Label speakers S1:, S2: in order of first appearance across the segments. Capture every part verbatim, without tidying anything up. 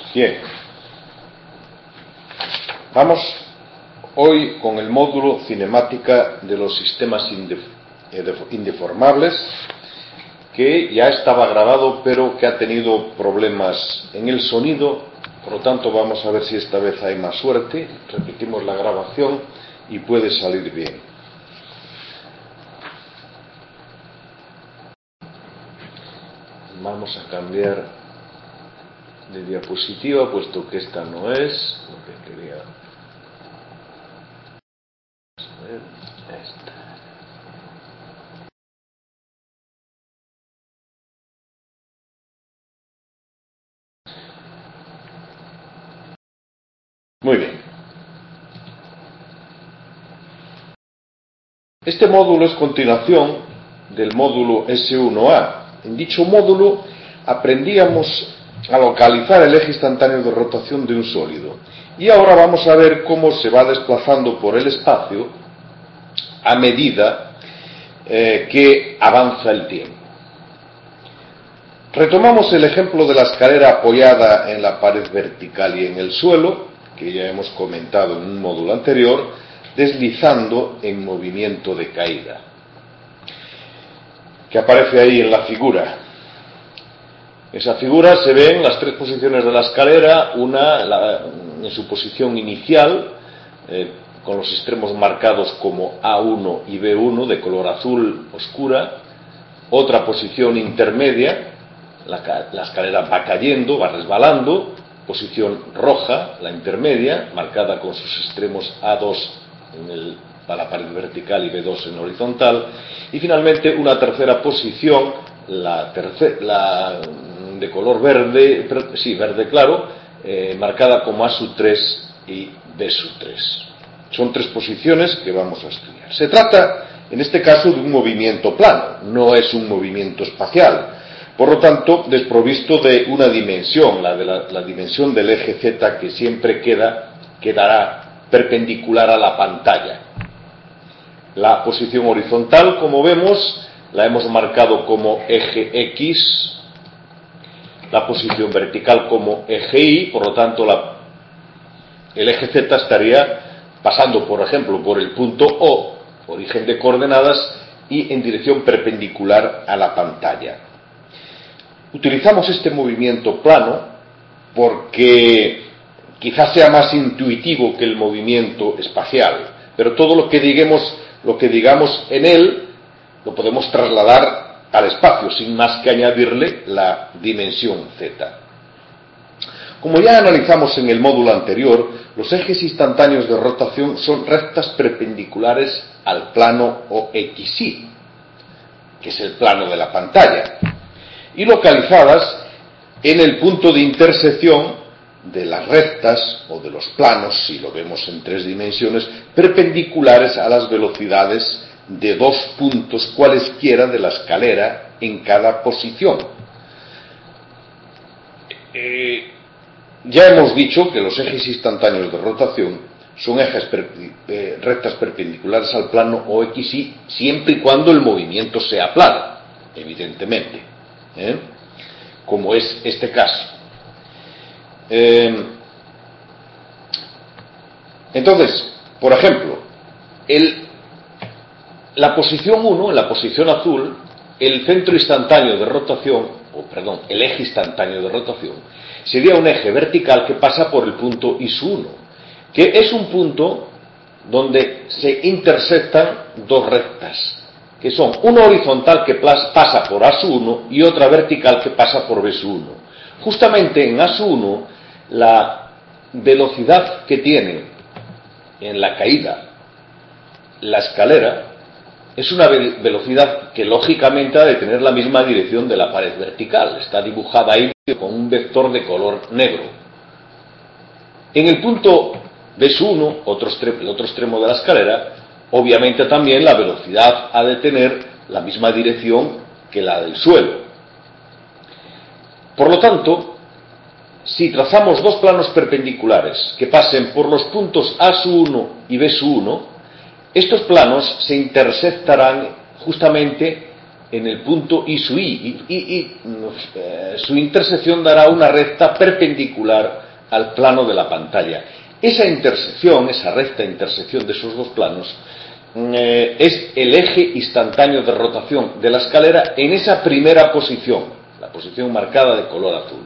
S1: Bien, vamos hoy con el módulo cinemática de los sistemas indeformables, que ya estaba grabado pero que ha tenido problemas en el sonido. Por lo tanto, vamos a ver si esta vez hay más suerte. Repetimos la grabación y puede salir bien. Vamos a cambiar de diapositiva, puesto que esta no es lo que quería. Vamos a ver esta. Muy bien. Este módulo es continuación del módulo ese uno a. En dicho módulo aprendíamos a localizar el eje instantáneo de rotación de un sólido. Y ahora vamos a ver cómo se va desplazando por el espacio a medida eh, que avanza el tiempo. Retomamos el ejemplo de la escalera apoyada en la pared vertical y en el suelo, que ya hemos comentado en un módulo anterior, deslizando en movimiento de caída, que aparece ahí en la figura. Esa figura se ven las tres posiciones de la escalera, una la, en su posición inicial, eh, con los extremos marcados como A uno y B uno de color azul oscura, otra posición intermedia, la, la escalera va cayendo, va resbalando, posición roja, la intermedia, marcada con sus extremos A dos en el, para la pared vertical y B dos en horizontal, y finalmente una tercera posición, la, tercer, la de color verde, sí, verde claro, eh, marcada como A tres y B tres. Son tres posiciones que vamos a estudiar. Se trata, en este caso, de un movimiento plano, no es un movimiento espacial, por lo tanto, desprovisto de una dimensión, la de la, la dimensión del eje Z, que siempre queda, quedará perpendicular a la pantalla. La posición horizontal, como vemos, la hemos marcado como eje X, la posición vertical como eje Y, por lo tanto la, el eje Z estaría pasando, por ejemplo, por el punto O, origen de coordenadas, y en dirección perpendicular a la pantalla. Utilizamos este movimiento plano porque quizás sea más intuitivo que el movimiento espacial, pero todo lo que digamos, lo que digamos en él lo podemos trasladar al espacio, sin más que añadirle la dimensión Z. Como ya analizamos en el módulo anterior, los ejes instantáneos de rotación son rectas perpendiculares al plano o X Y, que es el plano de la pantalla, y localizadas en el punto de intersección de las rectas o de los planos, si lo vemos en tres dimensiones, perpendiculares a las velocidades de dos puntos cualesquiera de la escalera en cada posición. Eh, ya hemos dicho que los ejes instantáneos de rotación son ejes per, eh, rectas perpendiculares al plano o X Y, siempre y cuando el movimiento sea plano, evidentemente, ¿eh? Como es este caso. Eh, entonces, por ejemplo, el la posición uno, en la posición azul, el centro instantáneo de rotación, o perdón, el eje instantáneo de rotación, sería un eje vertical que pasa por el punto I S uno, que es un punto donde se intersectan dos rectas, que son una horizontal que pasa por A uno y otra vertical que pasa por B uno. Justamente en A uno, la velocidad que tiene en la caída la escalera es una velocidad que lógicamente ha de tener la misma dirección de la pared vertical. Está dibujada ahí con un vector de color negro. En el punto B uno, otro extremo, el otro extremo de la escalera, obviamente también la velocidad ha de tener la misma dirección que la del suelo. Por lo tanto, si trazamos dos planos perpendiculares que pasen por los puntos A uno y B uno, estos planos se intersectarán justamente en el punto I sub I, y, y, y eh, su intersección dará una recta perpendicular al plano de la pantalla. Esa intersección, esa recta intersección de esos dos planos, eh, es el eje instantáneo de rotación de la escalera en esa primera posición, la posición marcada de color azul.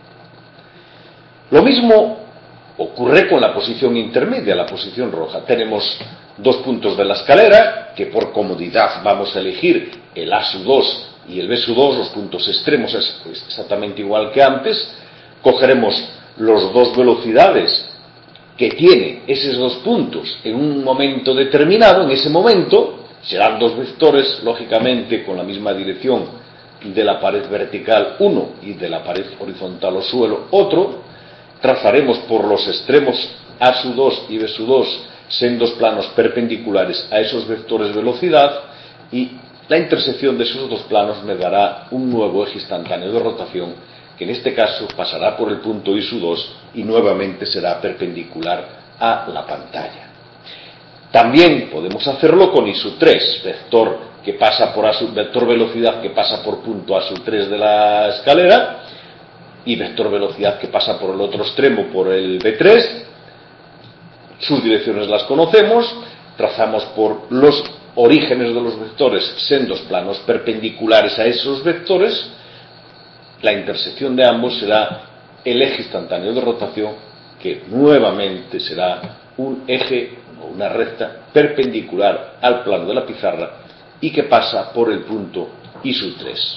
S1: Lo mismo ocurre con la posición intermedia, la posición roja. Tenemos dos puntos de la escalera, que por comodidad vamos a elegir el A sub dos y el B sub dos, los puntos extremos es exactamente igual que antes. Cogeremos las dos velocidades que tiene esos dos puntos en un momento determinado. En ese momento serán dos vectores, lógicamente con la misma dirección de la pared vertical uno y de la pared horizontal o suelo otro. Trazaremos por los extremos A sub dos y B sub dos sendos planos perpendiculares a esos vectores velocidad, y la intersección de esos dos planos me dará un nuevo eje instantáneo de rotación, que en este caso pasará por el punto I sub dos y nuevamente será perpendicular a la pantalla. También podemos hacerlo con I sub tres, vector que pasa por A sub, vector velocidad que pasa por punto A sub tres de la escalera, y vector velocidad que pasa por el otro extremo, por el B tres. Sus direcciones las conocemos, trazamos por los orígenes de los vectores sendos planos perpendiculares a esos vectores. La intersección de ambos será el eje instantáneo de rotación, que nuevamente será un eje o una recta perpendicular al plano de la pizarra y que pasa por el punto I sub tres.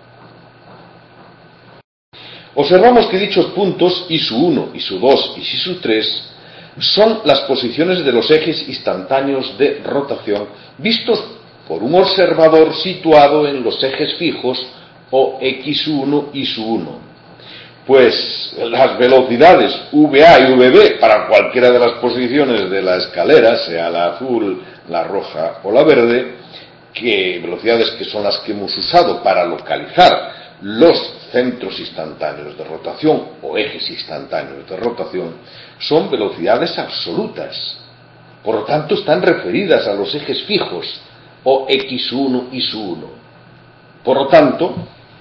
S1: Observamos que dichos puntos I sub uno, I sub dos y I sub tres son las posiciones de los ejes instantáneos de rotación vistos por un observador situado en los ejes fijos o equis sub uno y sub uno. Pues las velocidades V A y V B para cualquiera de las posiciones de la escalera, sea la azul, la roja o la verde, que velocidades que son las que hemos usado para localizar los centros instantáneos de rotación o ejes instantáneos de rotación, son velocidades absolutas. Por lo tanto, están referidas a los ejes fijos o equis sub uno y sub uno. Por lo tanto,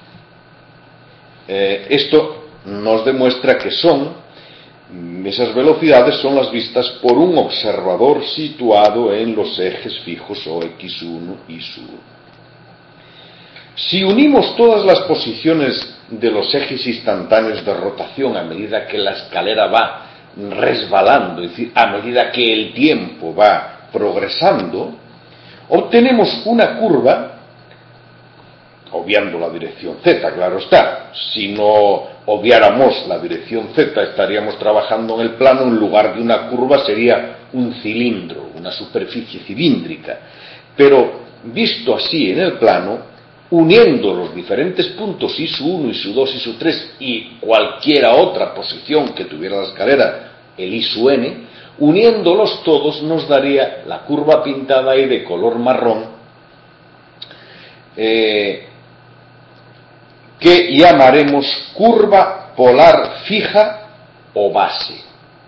S1: eh, esto nos demuestra que son, esas velocidades son las vistas por un observador situado en los ejes fijos o equis sub uno y sub uno. Si unimos todas las posiciones de los ejes instantáneos de rotación a medida que la escalera va resbalando, es decir, a medida que el tiempo va progresando, obtenemos una curva, obviando la dirección Z, claro está. Si no obviáramos la dirección Z, estaríamos trabajando en el plano, en lugar de una curva sería un cilindro, una superficie cilíndrica. Pero visto así en el plano, uniendo los diferentes puntos I sub uno, I sub dos, I sub tres y cualquiera otra posición que tuviera la escalera, el I sub n, uniéndolos todos nos daría la curva pintada ahí de color marrón, eh, que llamaremos curva polar fija o base,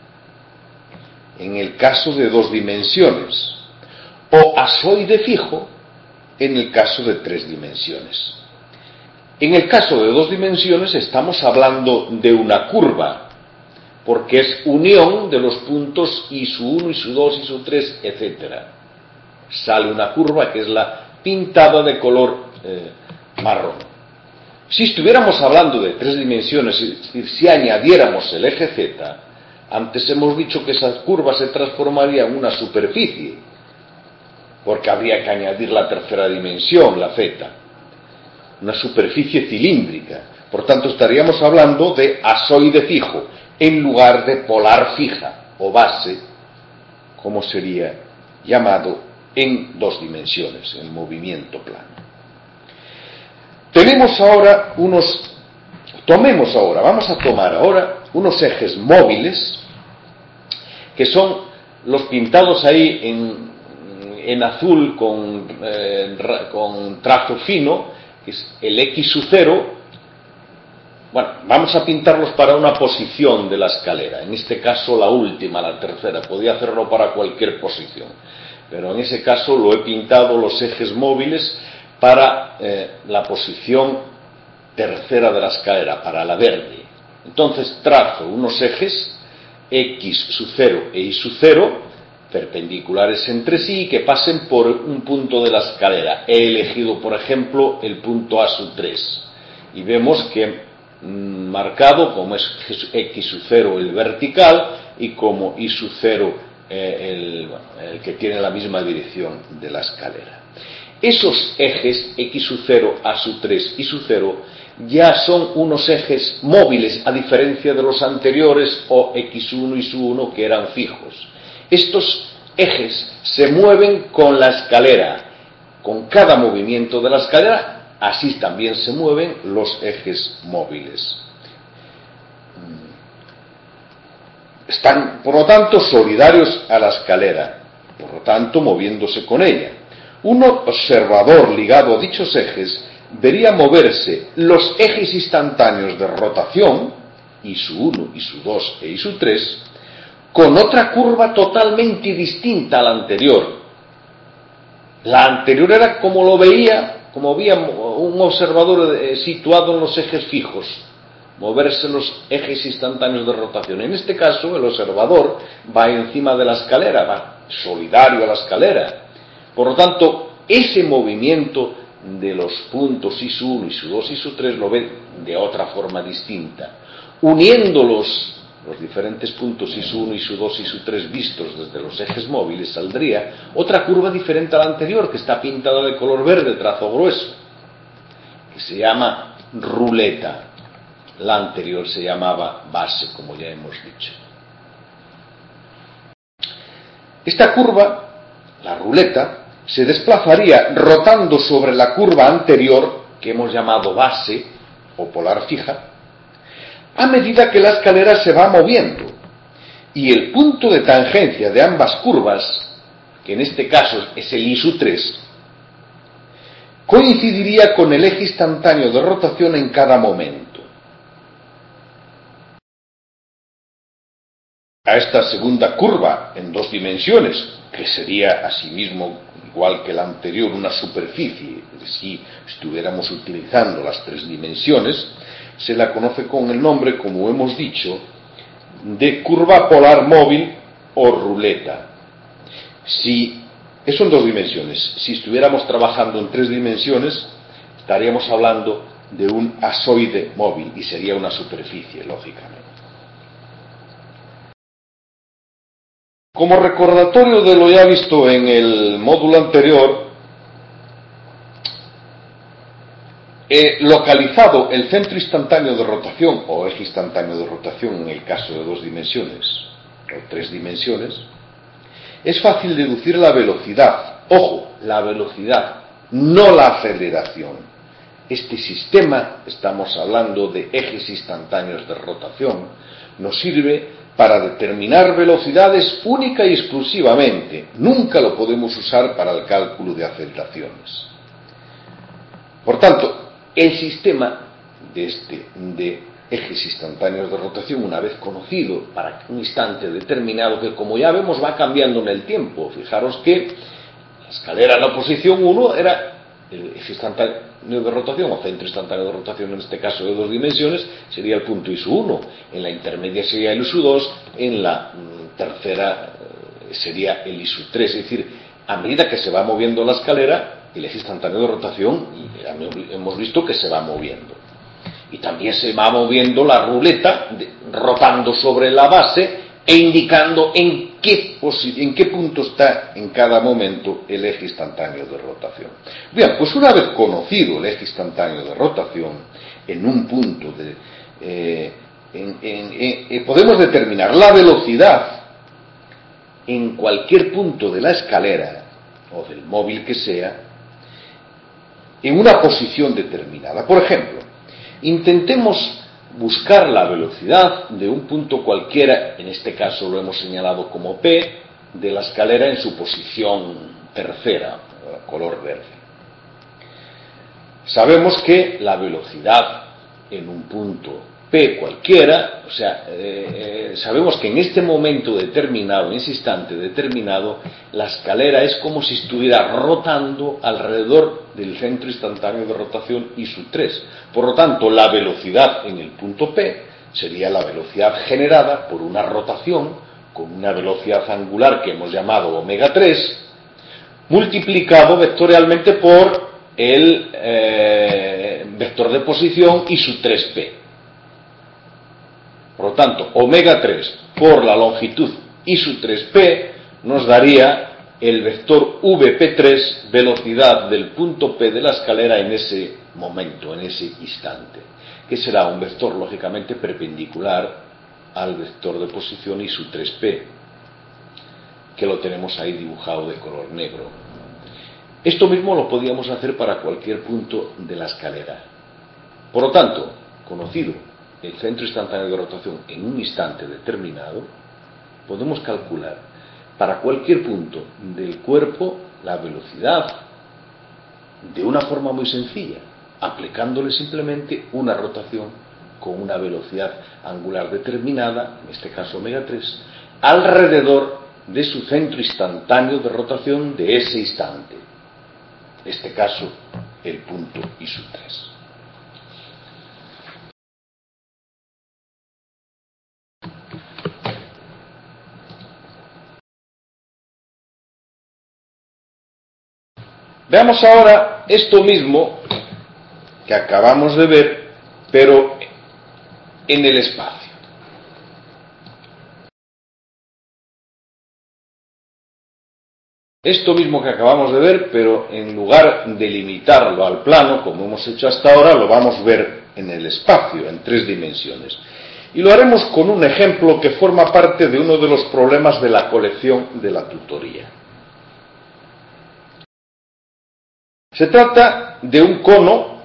S1: en el caso de dos dimensiones, o asoide fijo en el caso de tres dimensiones. En el caso de dos dimensiones estamos hablando de una curva, porque es unión de los puntos I sub uno, I sub dos, I sub tres, etcétera. Sale una curva que es la pintada de color eh, marrón. Si estuviéramos hablando de tres dimensiones, es decir, si añadiéramos el eje Z, antes hemos dicho que esa curva se transformaría en una superficie, porque habría que añadir la tercera dimensión, la Z, una superficie cilíndrica. Por tanto, estaríamos hablando de asoide fijo, en lugar de polar fija o base, como sería llamado en dos dimensiones, en movimiento plano. Tenemos ahora unos, tomemos ahora, vamos a tomar ahora unos ejes móviles, que son los pintados ahí en en azul con, eh, con trazo fino, que es el equis sub cero. Bueno, vamos a pintarlos para una posición de la escalera, en este caso la última, la tercera. Podía hacerlo para cualquier posición, pero en ese caso lo he pintado los ejes móviles para eh, la posición tercera de la escalera, para la verde. Entonces trazo unos ejes X sub cero e Y sub cero perpendiculares entre sí que pasen por un punto de la escalera. He elegido, por ejemplo, el punto A sub tres y vemos que mmm, marcado como es X sub cero el vertical y como Y sub cero eh, el, bueno, el que tiene la misma dirección de la escalera. Esos ejes X sub cero, A sub tres, Y sub cero ya son unos ejes móviles, a diferencia de los anteriores o X uno y sub uno que eran fijos. Estos ejes se mueven con la escalera. Con cada movimiento de la escalera, así también se mueven los ejes móviles. Están, por lo tanto, solidarios a la escalera, por lo tanto, moviéndose con ella. Un observador ligado a dichos ejes vería moverse los ejes instantáneos de rotación, Y sub uno, Y sub dos e Y sub tres, con otra curva totalmente distinta a la anterior. La anterior era como lo veía, como veía un observador situado en los ejes fijos, moverse los ejes instantáneos de rotación. En este caso, el observador va encima de la escalera, va solidario a la escalera. Por lo tanto, ese movimiento de los puntos Y sub uno, Y sub dos, Y sub tres lo ve de otra forma distinta. Uniéndolos, los diferentes puntos Y sub uno, Y sub dos, Y sub tres vistos desde los ejes móviles, saldría otra curva diferente a la anterior, que está pintada de color verde, trazo grueso, que se llama ruleta. La anterior se llamaba base, como ya hemos dicho. Esta curva, la ruleta, se desplazaría rotando sobre la curva anterior, que hemos llamado base o polar fija, a medida que la escalera se va moviendo, y el punto de tangencia de ambas curvas, que en este caso es el Y sub tres, coincidiría con el eje instantáneo de rotación en cada momento. A esta segunda curva en dos dimensiones, que sería asimismo igual que la anterior una superficie, si estuviéramos utilizando las tres dimensiones, se la conoce con el nombre, como hemos dicho, de curva polar móvil o ruleta. Si eso en dos dimensiones, si estuviéramos trabajando en tres dimensiones, estaríamos hablando de un asoide móvil y sería una superficie, lógicamente. Como recordatorio de lo ya visto en el módulo anterior, he localizado el centro instantáneo de rotación o eje instantáneo de rotación en el caso de dos dimensiones o tres dimensiones. Es fácil deducir la velocidad. Ojo, la velocidad, no la aceleración. Este sistema, estamos hablando de ejes instantáneos de rotación, nos sirve para determinar velocidades única y exclusivamente. Nunca lo podemos usar para el cálculo de aceleraciones. Por tanto, el sistema de, este, de ejes instantáneos de rotación, una vez conocido para un instante determinado, que como ya vemos va cambiando en el tiempo. Fijaros que la escalera en la posición uno era el eje instantáneo de rotación, o centro instantáneo de rotación en este caso de dos dimensiones, sería el punto Y sub uno, en la intermedia sería el Y sub dos, en la mm, tercera eh, sería el Y sub tres. Es decir, a medida que se va moviendo la escalera, el eje instantáneo de rotación hemos visto que se va moviendo. Y también se va moviendo la ruleta, de, rotando sobre la base e indicando en qué, en qué punto está en cada momento el eje instantáneo de rotación. Bien, pues una vez conocido el eje instantáneo de rotación, en un punto de, eh, en, en, en, podemos determinar la velocidad en cualquier punto de la escalera o del móvil que sea, en una posición determinada. Por ejemplo, intentemos buscar la velocidad de un punto cualquiera, en este caso lo hemos señalado como P, de la escalera en su posición tercera, color verde. Sabemos que la velocidad en un punto P cualquiera, o sea, eh, eh, sabemos que en este momento determinado, en ese instante determinado, la escalera es como si estuviera rotando alrededor del centro instantáneo de rotación I sub tres. Por lo tanto, la velocidad en el punto P sería la velocidad generada por una rotación con una velocidad angular que hemos llamado omega tres, multiplicado vectorialmente por el eh, vector de posición I sub tres P. Por lo tanto, omega tres por la longitud I sub tres P nos daría el vector V P tres, velocidad del punto P de la escalera en ese momento, en ese instante, que será un vector lógicamente perpendicular al vector de posición I sub tres P, que lo tenemos ahí dibujado de color negro. Esto mismo lo podíamos hacer para cualquier punto de la escalera. Por lo tanto, conocido el centro instantáneo de rotación en un instante determinado, podemos calcular para cualquier punto del cuerpo la velocidad de una forma muy sencilla, aplicándole simplemente una rotación con una velocidad angular determinada, en este caso omega tres, alrededor de su centro instantáneo de rotación de ese instante, en este caso el punto I sub tres. Veamos ahora esto mismo que acabamos de ver, pero en el espacio. Esto mismo que acabamos de ver, pero en lugar de limitarlo al plano, como hemos hecho hasta ahora, lo vamos a ver en el espacio, en tres dimensiones. Y lo haremos con un ejemplo que forma parte de uno de los problemas de la colección de la tutoría. Se trata de un cono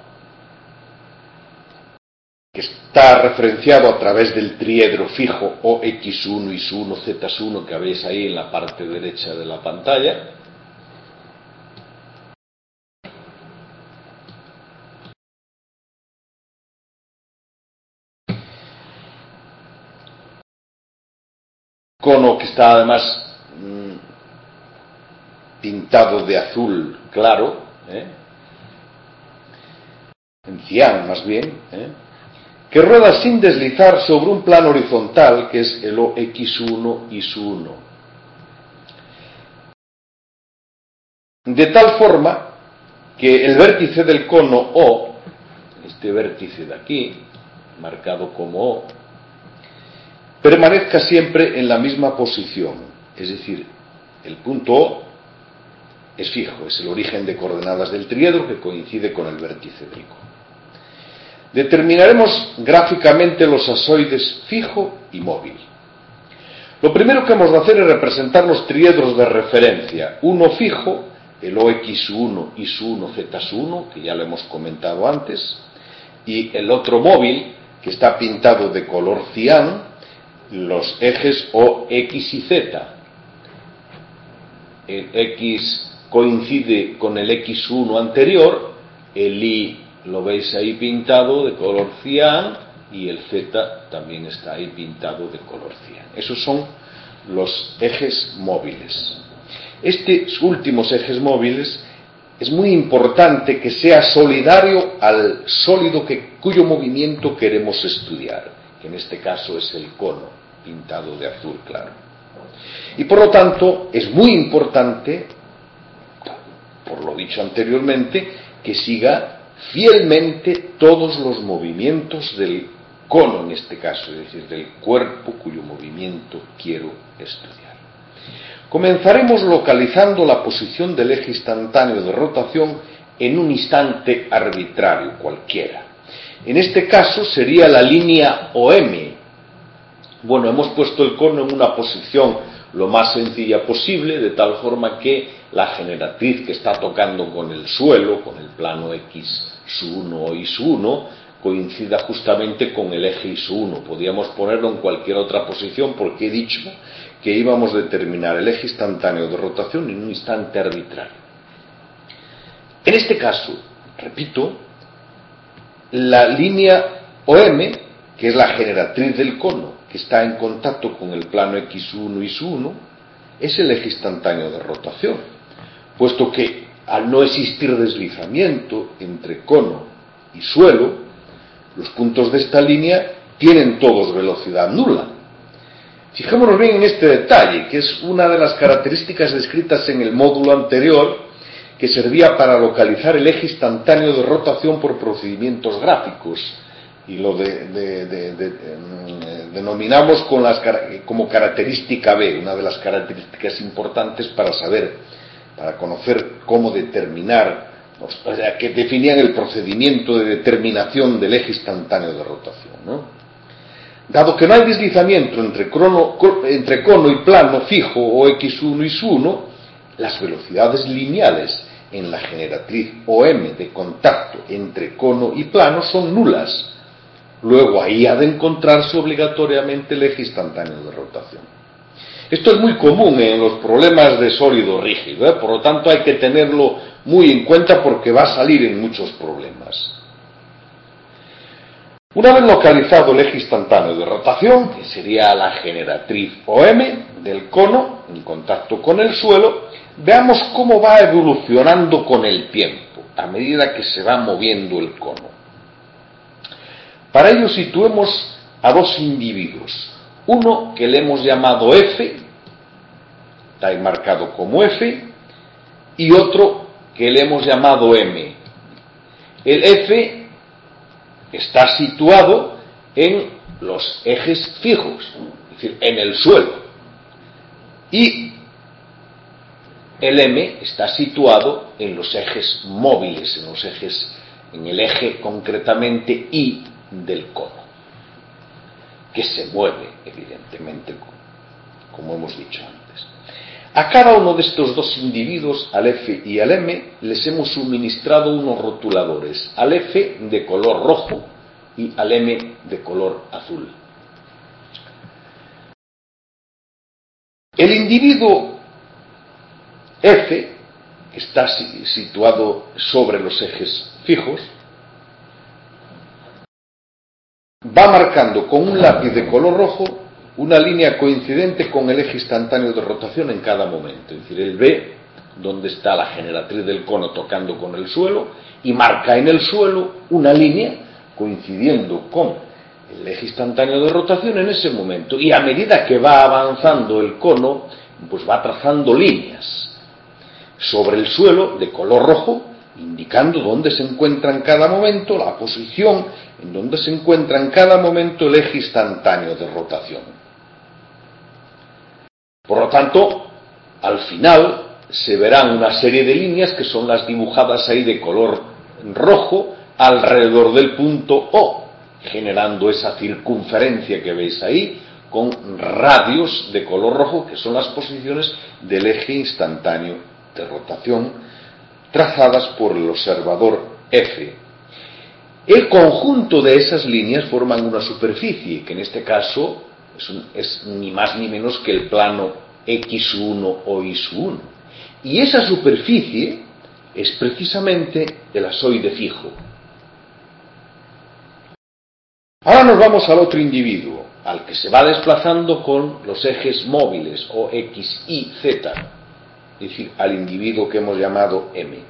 S1: que está referenciado a través del triedro fijo O equis uno, Y uno, Z uno que veis ahí en la parte derecha de la pantalla. Cono que está además mmm, pintado de azul claro, ¿eh? en cian más bien, ¿eh? que rueda sin deslizar sobre un plano horizontal que es el O equis uno, Y uno. De tal forma que el vértice del cono O, este vértice de aquí, marcado como O, permanezca siempre en la misma posición, es decir, el punto O es fijo, es el origen de coordenadas del triedro que coincide con el vértice del cono. Determinaremos gráficamente los asoides fijo y móvil. Lo primero que hemos de hacer es representar los triedros de referencia, uno fijo, el O equis uno, Y uno, Z uno, que ya lo hemos comentado antes, y el otro móvil, que está pintado de color cian, los ejes O, X y Z. El X coincide con el equis uno anterior, el Y lo veis ahí pintado de color cian y el Z también está ahí pintado de color cian. Esos son los ejes móviles. Estos últimos ejes móviles es muy importante que sea solidario al sólido que, cuyo movimiento queremos estudiar, que en este caso es el cono pintado de azul claro. Y por lo tanto es muy importante, por lo dicho anteriormente, que siga fielmente todos los movimientos del cono en este caso, es decir, del cuerpo cuyo movimiento quiero estudiar. Comenzaremos localizando la posición del eje instantáneo de rotación en un instante arbitrario cualquiera. En este caso sería la línea O M. Bueno, hemos puesto el cono en una posición lo más sencilla posible, de tal forma que la generatriz que está tocando con el suelo, con el plano X uno o Y uno, coincida justamente con el eje Y uno. Podríamos ponerlo en cualquier otra posición porque he dicho que íbamos a determinar el eje instantáneo de rotación en un instante arbitrario. En este caso, repito, la línea O M que es la generatriz del cono, que está en contacto con el plano equis uno y su uno, es el eje instantáneo de rotación, puesto que al no existir deslizamiento entre cono y suelo, los puntos de esta línea tienen todos velocidad nula. Fijémonos bien en este detalle, que es una de las características descritas en el módulo anterior, que servía para localizar el eje instantáneo de rotación por procedimientos gráficos, y lo de, de, de, de, de, denominamos con las, como característica B, una de las características importantes para saber, para conocer cómo determinar, o sea, que definían el procedimiento de determinación del eje instantáneo de rotación, ¿no? Dado que no hay deslizamiento entre, crono, entre cono y plano fijo o equis uno y su uno, las velocidades lineales en la generatriz O M de contacto entre cono y plano son nulas. Luego ahí ha de encontrarse obligatoriamente el eje instantáneo de rotación. Esto es muy común en los problemas de sólido rígido, ¿eh? Por lo tanto hay que tenerlo muy en cuenta porque va a salir en muchos problemas. Una vez localizado el eje instantáneo de rotación, que sería la generatriz O M del cono en contacto con el suelo, veamos cómo va evolucionando con el tiempo, a medida que se va moviendo el cono. Para ello situemos a dos individuos, uno que le hemos llamado F, está ahí marcado como F, y otro que le hemos llamado M. El F está situado en los ejes fijos, es decir, en el suelo, y el M está situado en los ejes móviles, en los ejes, en el eje concretamente Y del cono, que se mueve evidentemente, como hemos dicho antes. A cada uno de estos dos individuos, al F y al M, les hemos suministrado unos rotuladores, al F de color rojo y al M de color azul. El individuo F, que está situado sobre los ejes fijos, va marcando con un lápiz de color rojo una línea coincidente con el eje instantáneo de rotación en cada momento, es decir, él ve donde está la generatriz del cono tocando con el suelo y marca en el suelo una línea coincidiendo con el eje instantáneo de rotación en ese momento, y a medida que va avanzando el cono, pues va trazando líneas sobre el suelo de color rojo, indicando dónde se encuentra en cada momento la posición en donde se encuentra en cada momento el eje instantáneo de rotación. Por lo tanto, al final se verán una serie de líneas que son las dibujadas ahí de color rojo alrededor del punto O, generando esa circunferencia que veis ahí con radios de color rojo que son las posiciones del eje instantáneo de rotación trazadas por el observador F. El conjunto de esas líneas forman una superficie, que en este caso es, un, es ni más ni menos que el plano equis uno o Y uno. Y esa superficie es precisamente el asoide fijo. Ahora nos vamos al otro individuo, al que se va desplazando con los ejes móviles, o X, Y, Z, es decir, al individuo que hemos llamado M.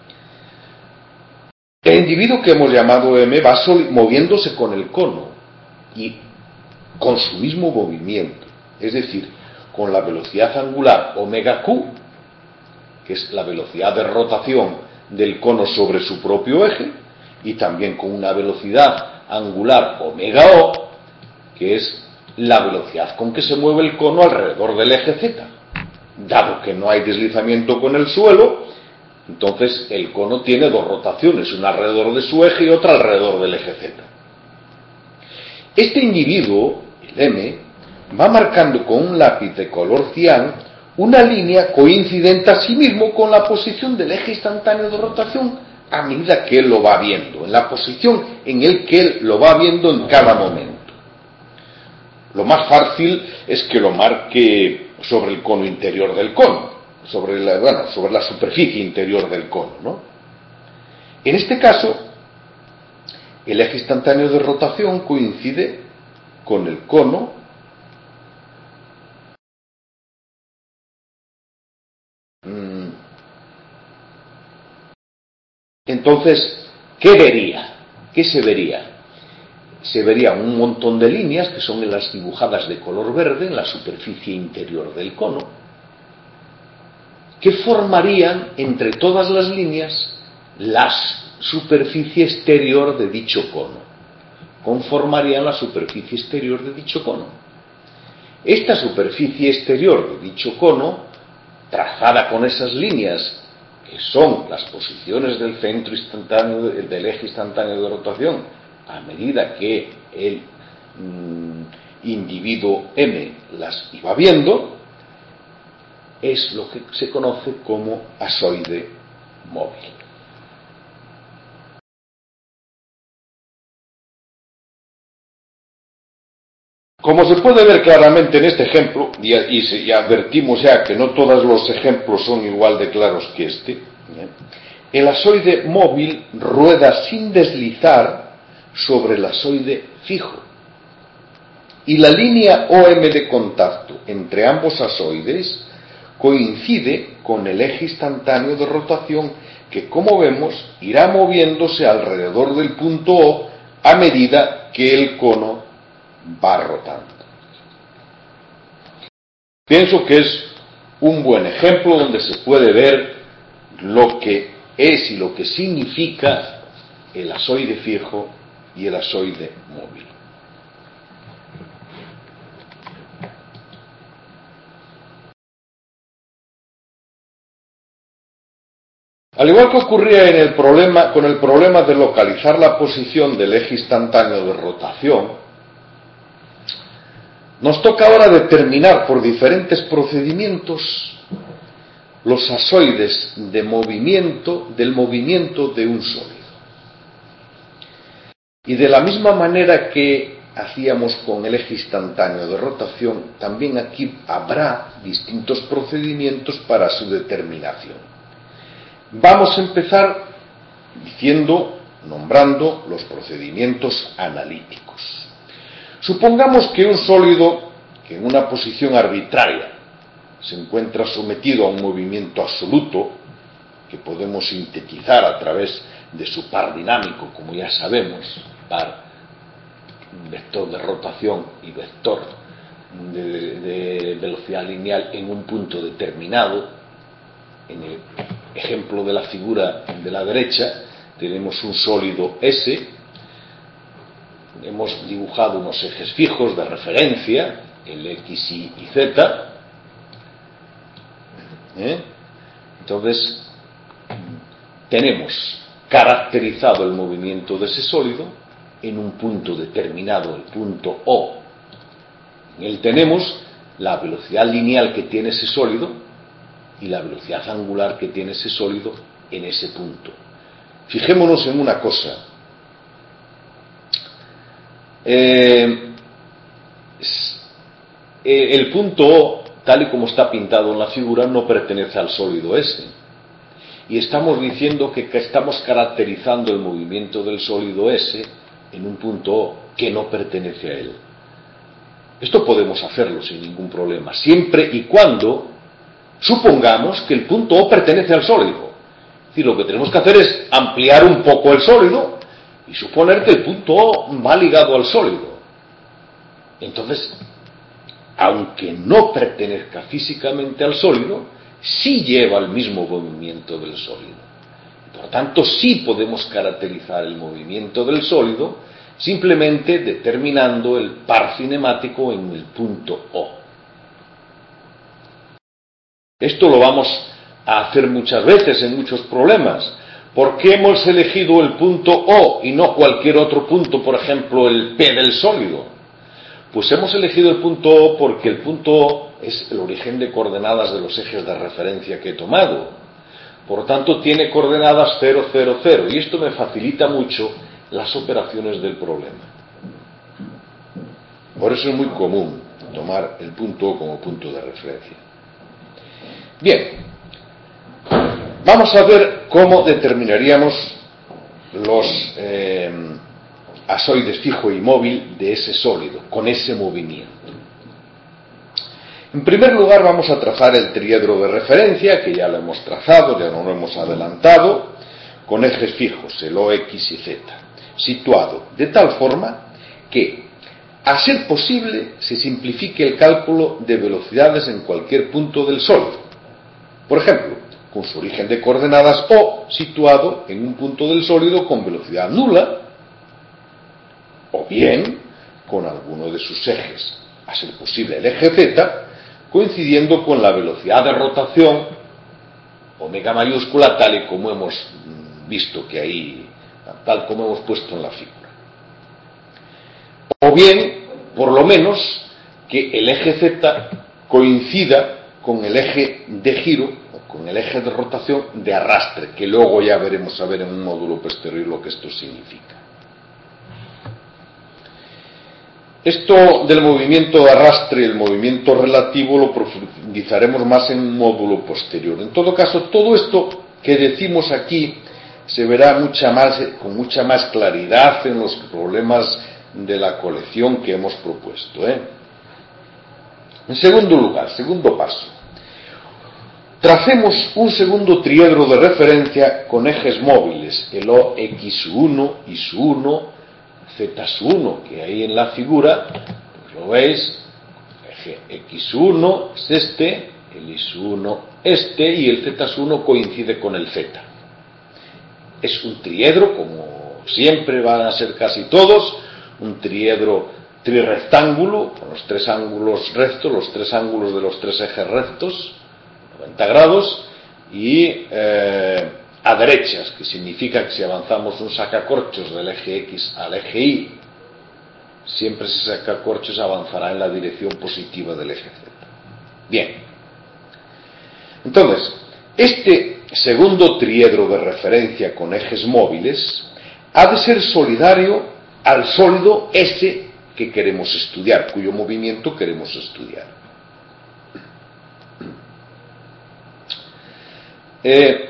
S1: El individuo que hemos llamado M va moviéndose con el cono y con su mismo movimiento, es decir, con la velocidad angular omega Q, que es la velocidad de rotación del cono sobre su propio eje, y también con una velocidad angular omega O, que es la velocidad con que se mueve el cono alrededor del eje Z. Dado que no hay deslizamiento con el suelo, entonces el cono tiene dos rotaciones, una alrededor de su eje y otra alrededor del eje Z. Este individuo, el M, va marcando con un lápiz de color cian una línea coincidente a sí mismo con la posición del eje instantáneo de rotación a medida que él lo va viendo, en la posición en el que él lo va viendo en cada momento. Lo más fácil es que lo marque sobre el cono interior del cono, sobre la, bueno, sobre la superficie interior del cono, ¿no? En este caso,
S2: el eje instantáneo de rotación coincide con el cono Entonces, ¿qué vería? ¿Qué se vería? Se vería un montón de líneas, que son las dibujadas de color verde en la superficie interior del cono, que formarían entre todas las líneas la superficie exterior de dicho cono. Conformarían la superficie exterior de dicho cono. Esta superficie exterior de dicho cono, trazada con esas líneas, que son las posiciones del centro instantáneo, del eje instantáneo de rotación, a medida que el mmm, individuo M las iba viendo, es lo que se conoce como asoide móvil. Como se puede ver claramente en este ejemplo, y, y, y advertimos ya que no todos los ejemplos son igual de claros que este, ¿eh? El asoide móvil rueda sin deslizar sobre el asoide fijo. Y la línea O M de contacto entre ambos asoides coincide con el eje instantáneo de rotación que, como vemos, irá moviéndose alrededor del punto O a medida que el cono va rotando. Pienso que es un buen ejemplo donde se puede ver lo que es y lo que significa el asoide fijo y el asoide móvil. Al igual que ocurría en el problema, con el problema de localizar la posición del eje instantáneo de rotación, nos toca ahora determinar por diferentes procedimientos los asoides de movimiento del movimiento de un sólido. Y de la misma manera que hacíamos con el eje instantáneo de rotación, también aquí habrá distintos procedimientos para su determinación. Vamos a empezar diciendo, nombrando los procedimientos analíticos. Supongamos que un sólido que en una posición arbitraria se encuentra sometido a un movimiento absoluto, que podemos sintetizar a través de su par dinámico, como ya sabemos, par, vector de rotación y vector de, de velocidad lineal en un punto determinado. En el ejemplo de la figura de la derecha tenemos un sólido S, hemos dibujado unos ejes fijos de referencia, el X, Y y Z. ¿Eh? Entonces, tenemos caracterizado el movimiento de ese sólido en un punto determinado, el punto O. En él tenemos la velocidad lineal que tiene ese sólido y la velocidad angular que tiene ese sólido en ese punto. Fijémonos en una cosa. Eh, el punto O, tal y como está pintado en la figura, no pertenece al sólido S. Y estamos diciendo que, que estamos caracterizando el movimiento del sólido S en un punto O que no pertenece a él. Esto podemos hacerlo sin ningún problema, siempre y cuando supongamos que el punto O pertenece al sólido. Es decir, lo que tenemos que hacer es ampliar un poco el sólido y suponer que el punto O va ligado al sólido. Entonces, aunque no pertenezca físicamente al sólido, sí lleva el mismo movimiento del sólido. Por tanto, sí podemos caracterizar el movimiento del sólido simplemente determinando el par cinemático en el punto O. Esto lo vamos a hacer muchas veces en muchos problemas. ¿Por qué hemos elegido el punto O y no cualquier otro punto, por ejemplo, el P del sólido? Pues hemos elegido el punto O porque el punto O es el origen de coordenadas de los ejes de referencia que he tomado. Por tanto, tiene coordenadas cero, cero, cero. Y esto me facilita mucho las operaciones del problema. Por eso es muy común tomar el punto O como punto de referencia. Bien, vamos a ver cómo determinaríamos los, eh, azoide fijo y móvil de ese sólido, con ese movimiento. En primer lugar vamos a trazar el triedro de referencia, que ya lo hemos trazado, ya no lo hemos adelantado, con ejes fijos, el O, X y Z, situado de tal forma que, a ser posible, se simplifique el cálculo de velocidades en cualquier punto del sólido. Por ejemplo, con su origen de coordenadas O situado en un punto del sólido con velocidad nula, o bien con alguno de sus ejes, a ser posible el eje Z, coincidiendo con la velocidad de rotación omega mayúscula, tal y como hemos visto que ahí, tal como hemos puesto en la figura. O bien, por lo menos, que el eje Z coincida con el eje de giro, o con el eje de rotación de arrastre, que luego ya veremos a ver en un módulo posterior lo que esto significa. Esto del movimiento de arrastre y el movimiento relativo lo profundizaremos más en un módulo posterior. En todo caso, todo esto que decimos aquí se verá mucha más, con mucha más claridad en los problemas de la colección que hemos propuesto, ¿eh? En segundo lugar, segundo paso, tracemos un segundo triedro de referencia con ejes móviles, el O, X uno, Y uno, Z uno, que ahí en la figura, pues lo veis, el eje X uno es este, el Y uno este, y el Z uno coincide con el Z. Es un triedro, como siempre van a ser casi todos, un triedro trirrectángulo, con los tres ángulos rectos, los tres ángulos de los tres ejes rectos, noventa grados, y eh, a derechas, que significa que si avanzamos un sacacorchos del eje X al eje Y, siempre ese sacacorchos avanzará en la dirección positiva del eje Z. Bien. Entonces, este segundo triedro de referencia con ejes móviles ha de ser solidario al sólido S que queremos estudiar, cuyo movimiento queremos estudiar. Eh,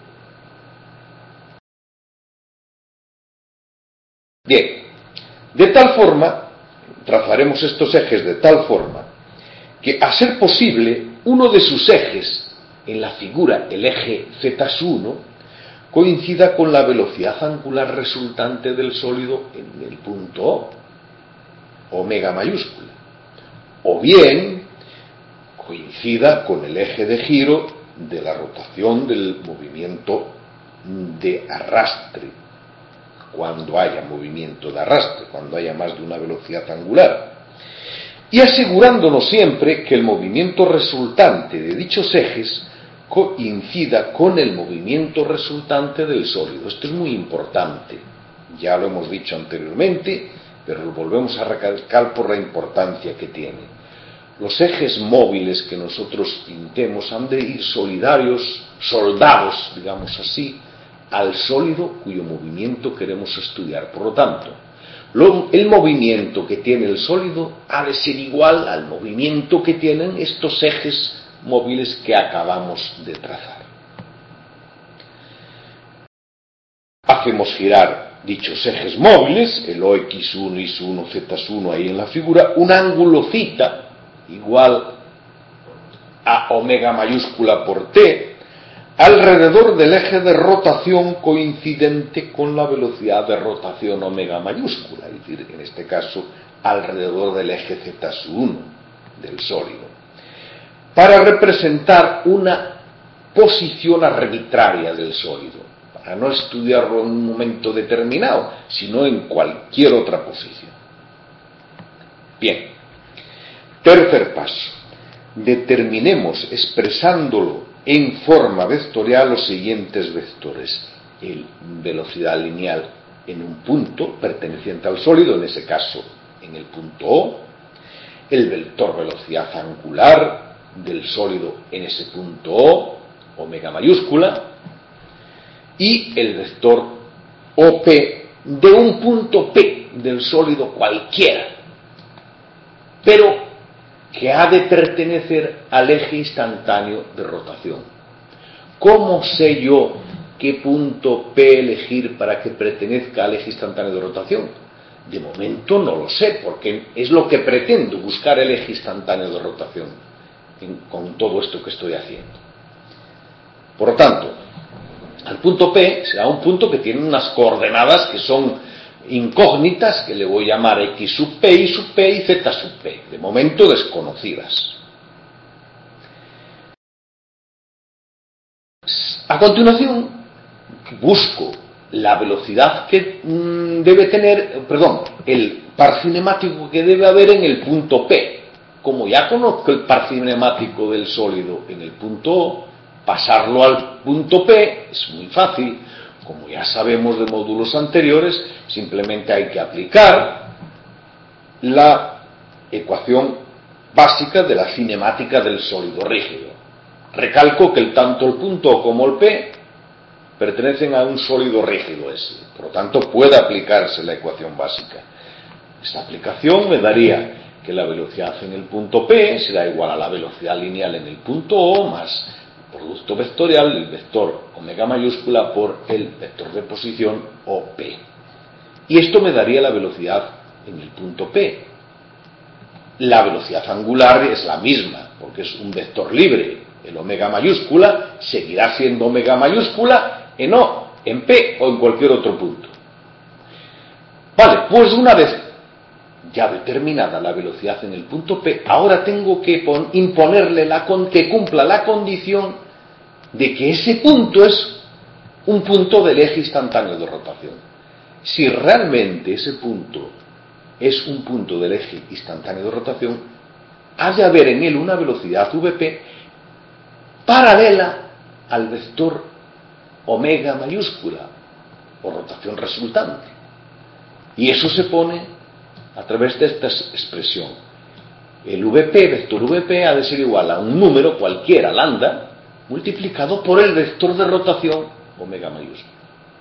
S2: bien, de tal forma, trazaremos estos ejes de tal forma que, a ser posible, uno de sus ejes, en la figura el eje Z uno, coincida con la velocidad angular resultante del sólido en el punto O, omega mayúscula, o bien coincida con el eje de giro de la rotación del movimiento de arrastre, cuando haya movimiento de arrastre, cuando haya más de una velocidad angular, y asegurándonos siempre que el movimiento resultante de dichos ejes coincida con el movimiento resultante del sólido. Esto es muy importante, ya lo hemos dicho anteriormente, pero lo volvemos a recalcar por la importancia que tiene. Los ejes móviles que nosotros pintemos han de ir solidarios, soldados, digamos así, al sólido cuyo movimiento queremos estudiar. Por lo tanto, lo, el movimiento que tiene el sólido ha de ser igual al movimiento que tienen estos ejes móviles que acabamos de trazar. Hacemos girar dichos ejes móviles, el O, X uno, Y uno, Z uno ahí en la figura, un ángulo θ igual a omega mayúscula por T, alrededor del eje de rotación coincidente con la velocidad de rotación omega mayúscula, es decir, en este caso, alrededor del eje Z uno del sólido, para representar una posición arbitraria del sólido, para no estudiarlo en un momento determinado, sino en cualquier otra posición. Bien. Tercer paso. Determinemos expresándolo en forma vectorial los siguientes vectores. El velocidad lineal en un punto perteneciente al sólido, en ese caso en el punto O, el vector velocidad angular del sólido en ese punto O, omega mayúscula, y el vector O P de un punto P del sólido cualquiera, pero que ha de pertenecer al eje instantáneo de rotación. ¿Cómo sé yo qué punto P elegir para que pertenezca al eje instantáneo de rotación? De momento no lo sé, porque es lo que pretendo, buscar el eje instantáneo de rotación en, con todo esto que estoy haciendo. Por lo tanto, el punto P será un punto que tiene unas coordenadas que son incógnitas, que le voy a llamar X sub P, Y sub P y Z sub P, de momento desconocidas. A continuación, busco la velocidad que mmm, debe tener, perdón, el par cinemático que debe haber en el punto P. Como ya conozco el par cinemático del sólido en el punto O, pasarlo al punto P es muy fácil. Como ya sabemos de módulos anteriores, simplemente hay que aplicar la ecuación básica de la cinemática del sólido rígido. Recalco que el, tanto el punto O como el P pertenecen a un sólido rígido S, por lo tanto puede aplicarse la ecuación básica. Esta aplicación me daría que la velocidad en el punto P será igual a la velocidad lineal en el punto O más producto vectorial del vector omega mayúscula por el vector de posición O P. Y esto me daría la velocidad en el punto P. La velocidad angular es la misma, porque es un vector libre. El omega mayúscula seguirá siendo omega mayúscula en O, en P o en cualquier otro punto. Vale, pues una vez ya determinada la velocidad en el punto P, ahora tengo que imponerle la con, que cumpla la condición de que ese punto es un punto del eje instantáneo de rotación. Si realmente ese punto es un punto del eje instantáneo de rotación, ha de haber en él una velocidad Vp paralela al vector omega mayúscula o rotación resultante. Y eso se pone a través de esta expresión. El Vp, vector Vp, ha de ser igual a un número cualquiera, lambda, multiplicado por el vector de rotación omega mayúscula.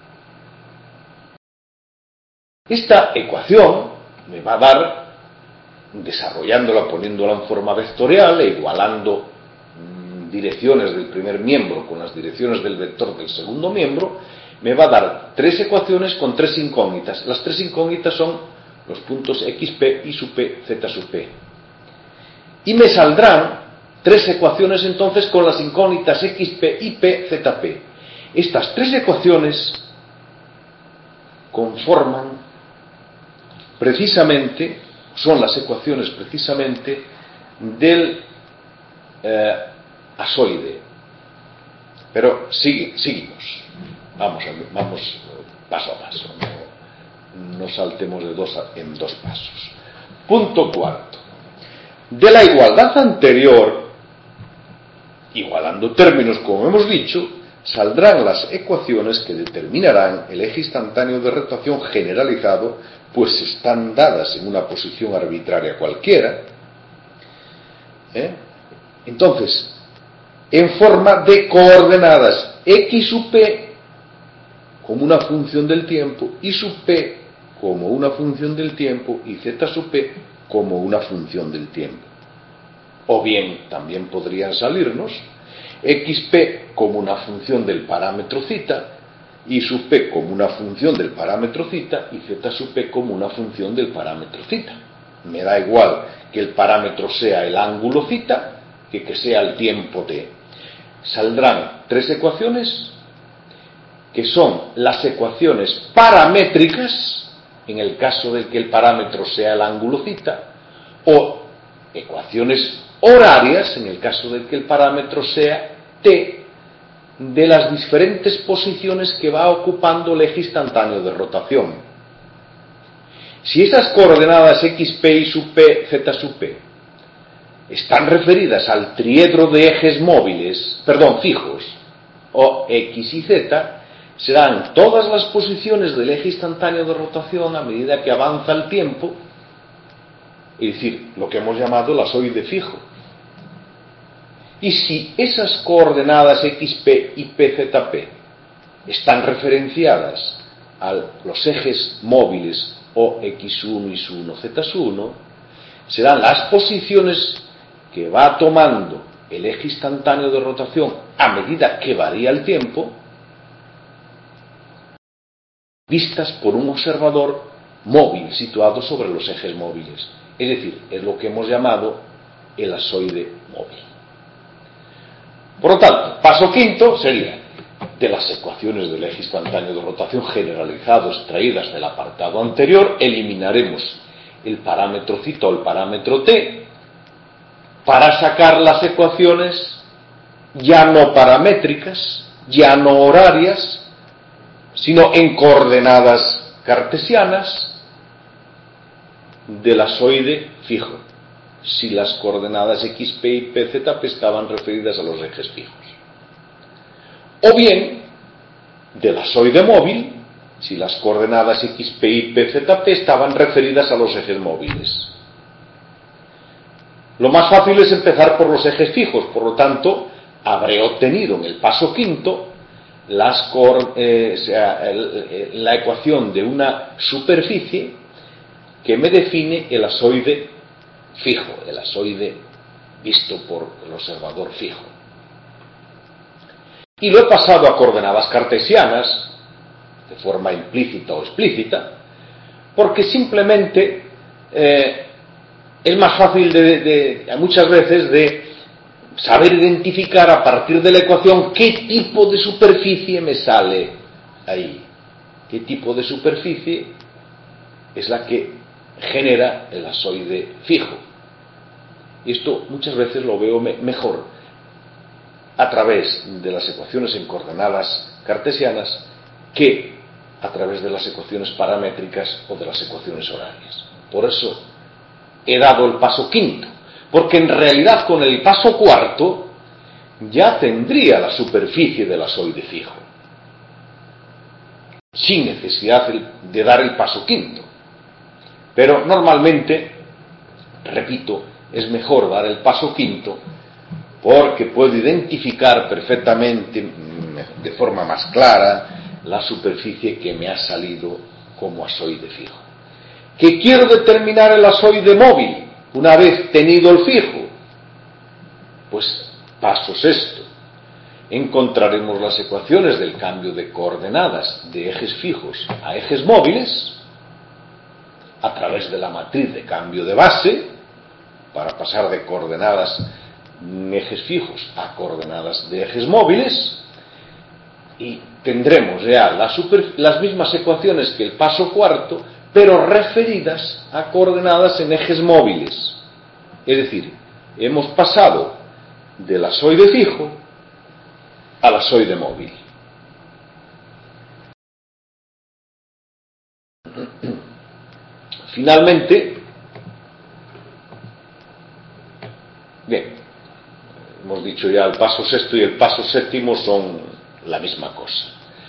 S2: Esta ecuación me va a dar, desarrollándola, poniéndola en forma vectorial e igualando mmm, direcciones del primer miembro con las direcciones del vector del segundo miembro, me va a dar tres ecuaciones con tres incógnitas. Las tres incógnitas son los puntos xp, y sub p, z sub p. Y me saldrán tres ecuaciones entonces con las incógnitas xp, yp, zp. Estas tres ecuaciones conforman precisamente, son las ecuaciones precisamente del eh, asoide. Pero sigue, seguimos. Vamos, vamos paso a paso. No, no saltemos de dos a, en dos pasos. Punto cuarto. De la igualdad anterior, igualando términos como hemos dicho, saldrán las ecuaciones que determinarán el eje instantáneo de rotación generalizado, pues están dadas en una posición arbitraria cualquiera. ¿Eh? Entonces, en forma de coordenadas x sub p como una función del tiempo, y sub p como una función del tiempo y z sub p como una función del tiempo. O bien, también podrían salirnos xp como una función del parámetro θ, y sub p como una función del parámetro θ y z sub p como una función del parámetro θ. Me da igual que el parámetro sea el ángulo θ que que sea el tiempo t. Saldrán tres ecuaciones que son las ecuaciones paramétricas en el caso de que el parámetro sea el ángulo θ, o ecuaciones horarias en el caso de que el parámetro sea t, de las diferentes posiciones que va ocupando el eje instantáneo de rotación. Si esas coordenadas xp, y sub p, z sub p están referidas al triedro de ejes móviles, perdón, fijos, o x y z, serán todas las posiciones del eje instantáneo de rotación a medida que avanza el tiempo, es decir, lo que hemos llamado el asoide fijo. Y si esas coordenadas xp, yp, zp están referenciadas a los ejes móviles o x uno, y uno, z uno, serán las posiciones que va tomando el eje instantáneo de rotación a medida que varía el tiempo, vistas por un observador móvil situado sobre los ejes móviles. Es decir, es lo que hemos llamado el asoide móvil. Por lo tanto, paso quinto sería: de las ecuaciones del eje instantáneo de rotación generalizado extraídas del apartado anterior, eliminaremos el parámetro θ o el parámetro t para sacar las ecuaciones ya no paramétricas, ya no horarias, sino en coordenadas cartesianas del asoide fijo, si las coordenadas xp y pzp estaban referidas a los ejes fijos. O bien, del asoide móvil, si las coordenadas xp y pzp estaban referidas a los ejes móviles. Lo más fácil es empezar por los ejes fijos, por lo tanto, habré obtenido en el paso quinto las, eh, o sea, el, la ecuación de una superficie que me define el asoide fijo, el asoide visto por el observador fijo. Y lo he pasado a coordenadas cartesianas, de forma implícita o explícita, porque simplemente eh, es más fácil de, de, muchas veces de saber identificar a partir de la ecuación qué tipo de superficie me sale ahí, qué tipo de superficie es la que genera el asoide fijo. Y esto muchas veces lo veo me, mejor a través de las ecuaciones en coordenadas cartesianas que a través de las ecuaciones paramétricas o de las ecuaciones horarias. Por eso he dado el paso quinto, porque en realidad con el paso cuarto ya tendría la superficie del asoide fijo, sin necesidad de dar el paso quinto. Pero normalmente, repito, es mejor dar el paso quinto porque puedo identificar perfectamente, de forma más clara, la superficie que me ha salido como asoide fijo. ¿Que quiero determinar el asoide móvil una vez tenido el fijo? Pues paso sexto. Encontraremos las ecuaciones del cambio de coordenadas de ejes fijos a ejes móviles a través de la matriz de cambio de base, para pasar de coordenadas de ejes fijos a coordenadas de ejes móviles, y tendremos ya la super, las mismas ecuaciones que el paso cuarto, pero referidas a coordenadas en ejes móviles. Es decir, hemos pasado del asoide fijo al asoide móvil. Finalmente, bien, hemos dicho ya el paso sexto y el paso séptimo son la misma cosa.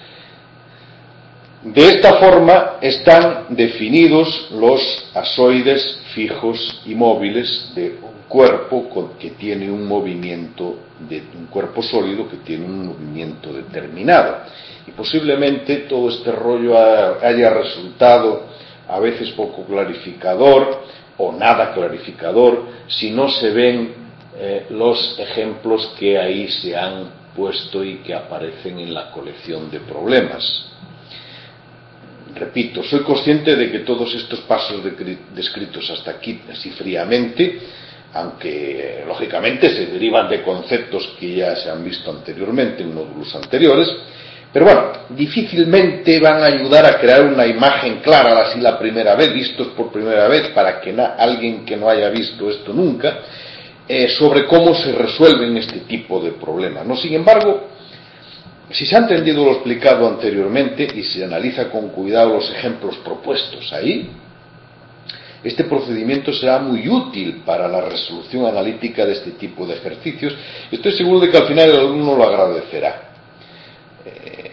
S2: De esta forma están definidos los asoides fijos y móviles de un cuerpo que tiene un movimiento, de un cuerpo sólido que tiene un movimiento determinado. Y posiblemente todo este rollo haya resultado a veces poco clarificador o nada clarificador si no se ven eh, los ejemplos que ahí se han puesto y que aparecen en la colección de problemas. Repito, soy consciente de que todos estos pasos descritos hasta aquí así fríamente, aunque lógicamente se derivan de conceptos que ya se han visto anteriormente en módulos anteriores, pero bueno, difícilmente van a ayudar a crear una imagen clara así la primera vez, vistos por primera vez, para que na- alguien que no haya visto esto nunca, eh, sobre cómo se resuelven este tipo de problemas, ¿no? Sin embargo, si se ha entendido lo explicado anteriormente y se analiza con cuidado los ejemplos propuestos ahí, este procedimiento será muy útil para la resolución analítica de este tipo de ejercicios. Estoy seguro de que al final el alumno lo agradecerá. Eh...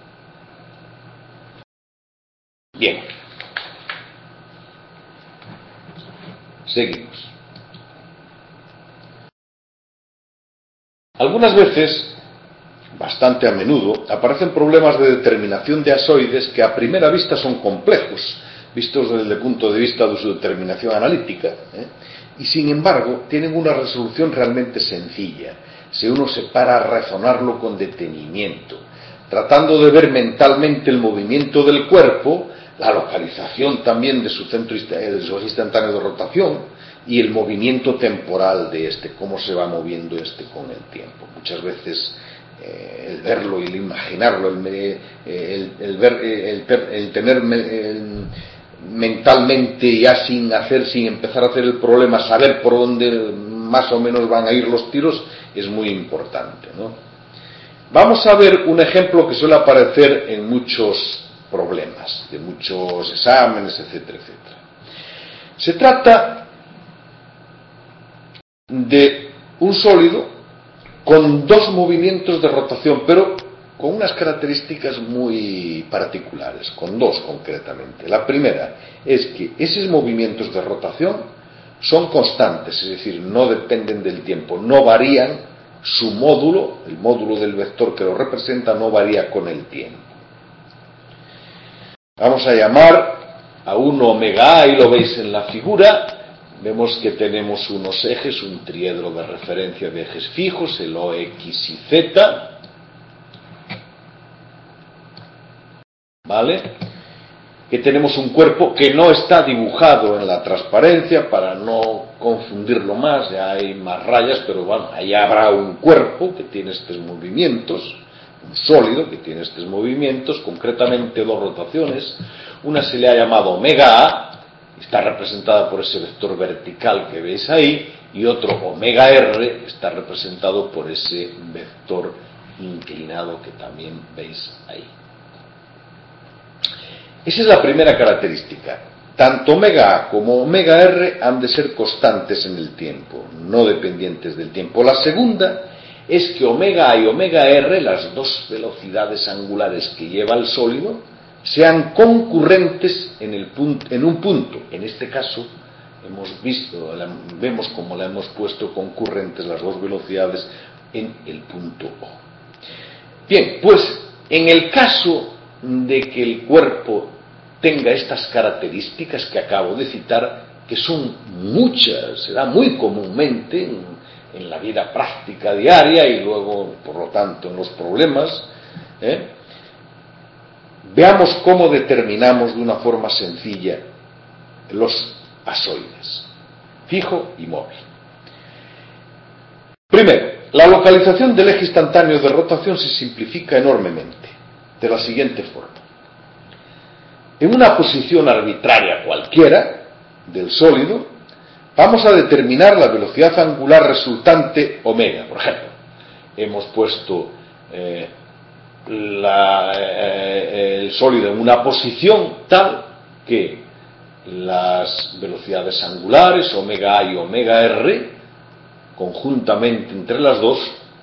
S2: Bien. Seguimos. Algunas veces, bastante a menudo, aparecen problemas de determinación de asoides que a primera vista son complejos, vistos desde el punto de vista de su determinación analítica, ¿eh? y sin embargo tienen una resolución realmente sencilla, si uno se para a razonarlo con detenimiento, tratando de ver mentalmente el movimiento del cuerpo la localización también de su centro de su eje instantáneo de rotación y el movimiento temporal de este, cómo se va moviendo este con el tiempo. Muchas veces eh, el verlo y el imaginarlo, el, el, el, ver, el, el tener el, mentalmente ya sin hacer, sin empezar a hacer el problema, saber por dónde más o menos van a ir los tiros, es muy importante, ¿no? Vamos a ver un ejemplo que suele aparecer en muchos problemas, de muchos exámenes, etcétera, etcétera. Se trata de un sólido con dos movimientos de rotación, pero con unas características muy particulares, con dos concretamente. La primera es que esos movimientos de rotación son constantes, es decir, no dependen del tiempo, no varían, su módulo, el módulo del vector que lo representa, no varía con el tiempo. Vamos a llamar a uno omega A, y lo veis en la figura. Vemos que tenemos unos ejes, un triedro de referencia de ejes fijos, el O, X y Z. ¿Vale? Que tenemos un cuerpo que no está dibujado en la transparencia para no confundirlo más, ya hay más rayas, pero bueno, ahí habrá un cuerpo que tiene estos movimientos, un sólido que tiene estos movimientos, concretamente dos rotaciones. Una se le ha llamado omega A, está representada por ese vector vertical que veis ahí, y otro omega R está representado por ese vector inclinado que también veis ahí. Esa es la primera característica. Tanto omega A como omega R han de ser constantes en el tiempo, no dependientes del tiempo. La segunda es que omega A y omega R, las dos velocidades angulares que lleva el sólido, sean concurrentes en, el punto, en un punto. En este caso, hemos visto, vemos como le hemos puesto concurrentes las dos velocidades en el punto O. Bien, pues en el caso de que el cuerpo tenga estas características que acabo de citar, que son muchas, se da muy comúnmente en, en la vida práctica diaria y luego, por lo tanto, en los problemas, ¿eh? Veamos cómo determinamos de una forma sencilla los asoides, fijo y móvil. Primero, la localización del eje instantáneo de rotación se simplifica enormemente, de la siguiente forma. En una posición arbitraria cualquiera del sólido, vamos a determinar la velocidad angular resultante omega. Por ejemplo, hemos puesto eh, la, eh, el sólido en una posición tal que las velocidades angulares, omega A y omega R, conjuntamente entre las dos,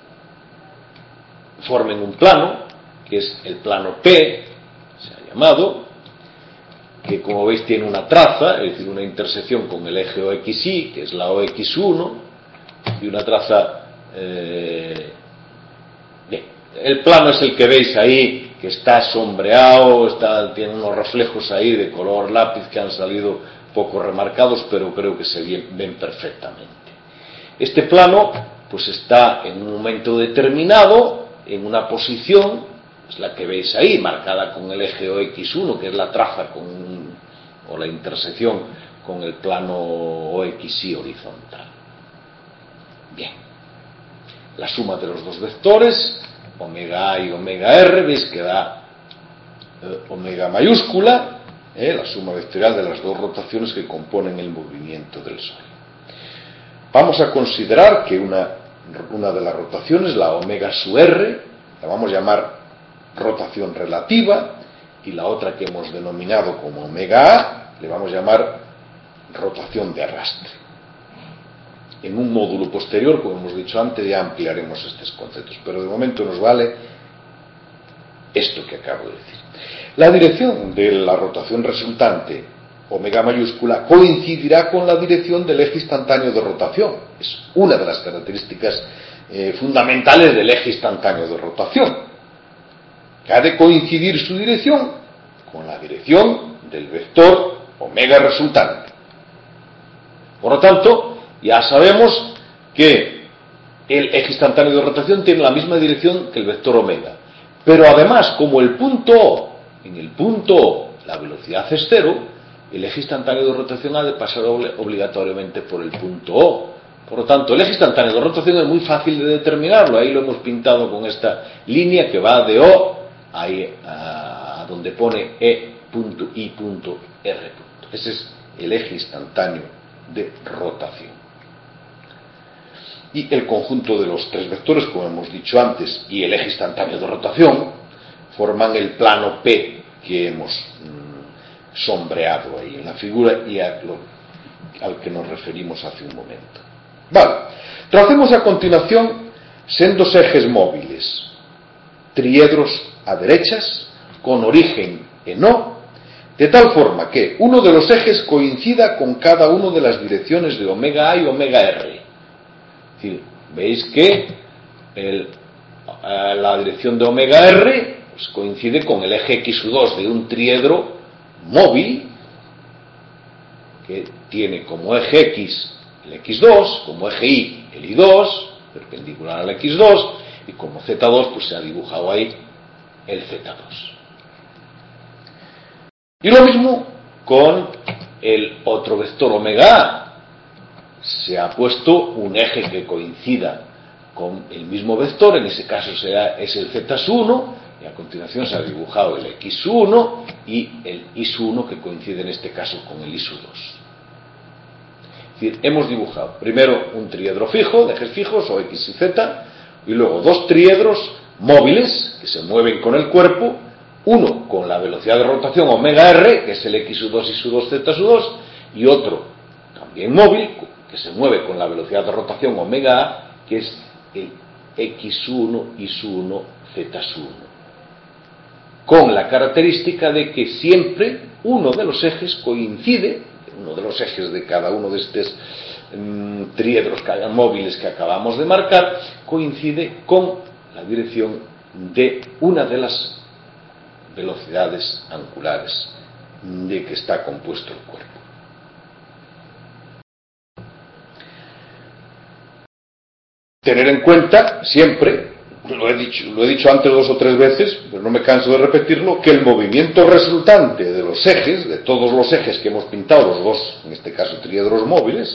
S2: formen un plano, que es el plano P, se ha llamado, que como veis tiene una traza, es decir, una intersección con el eje O X Y, que es la O X uno, y una traza... Eh, bien, el plano es el que veis ahí, que está sombreado, está, tiene unos reflejos ahí de color lápiz que han salido poco remarcados, pero creo que se ven, ven perfectamente. Este plano pues está en un momento determinado, en una posición, es la que veis ahí, marcada con el eje O X uno, que es la traza con, o la intersección con el plano O X Y horizontal. Bien, la suma de los dos vectores, omega A y omega R, veis que da eh, omega mayúscula, eh, la suma vectorial de las dos rotaciones que componen el movimiento del Sol. Vamos a considerar que una, una de las rotaciones, la omega su R, la vamos a llamar rotación relativa, y la otra que hemos denominado como omega A le vamos a llamar rotación de arrastre. En un módulo posterior, como hemos dicho antes, ya ampliaremos estos conceptos, pero de momento nos vale esto que acabo de decir. La dirección de la rotación resultante, omega mayúscula, coincidirá con la dirección del eje instantáneo de rotación. Es una de las características eh, fundamentales del eje instantáneo de rotación, que ha de coincidir su dirección con la dirección del vector omega resultante. Por lo tanto, ya sabemos que el eje instantáneo de rotación tiene la misma dirección que el vector omega. Pero además, como el punto O, en el punto O la velocidad es cero, el eje instantáneo de rotación ha de pasar obligatoriamente por el punto O. Por lo tanto, el eje instantáneo de rotación es muy fácil de determinarlo. Ahí lo hemos pintado con esta línea que va de O ahí a donde pone E punto I punto R punto. Ese es el eje instantáneo de rotación. Y el conjunto de los tres vectores, como hemos dicho antes, y el eje instantáneo de rotación forman el plano P que hemos mmm, sombreado ahí en la figura y a lo, al que nos referimos hace un momento. Vale, tracemos a continuación sendos ejes móviles, triedros a derechas, con origen en O, de tal forma que uno de los ejes coincida con cada una de las direcciones de omega A y omega R. Es decir, veis que el, la dirección de omega R pues, coincide con el eje equis dos de un triedro móvil que tiene como eje X el equis dos, como eje Y el Y dos, perpendicular al equis dos, y como zeta dos pues se ha dibujado ahí el zeta dos. Y lo mismo con el otro vector omega A. Se ha puesto un eje que coincida con el mismo vector, en ese caso será, es el zeta uno, y a continuación se ha dibujado el equis uno y el Y uno que coincide en este caso con el Y dos. Es decir, hemos dibujado primero un triedro fijo, de ejes fijos, o X y Z, y luego dos triedros móviles que se mueven con el cuerpo, uno con la velocidad de rotación omega R, que es el X dos, Y dos, Z dos, y otro también móvil, que se mueve con la velocidad de rotación omega A, que es el X uno, Y uno, Z uno. Con la característica de que siempre uno de los ejes coincide, uno de los ejes de cada uno de estos mmm, triedros móviles que acabamos de marcar, coincide con la dirección de una de las velocidades angulares de que está compuesto el cuerpo. Tener en cuenta siempre, lo he dicho, lo he dicho antes dos o tres veces, pero no me canso de repetirlo, que el movimiento resultante de los ejes, de todos los ejes que hemos pintado, los dos, en este caso triedros móviles,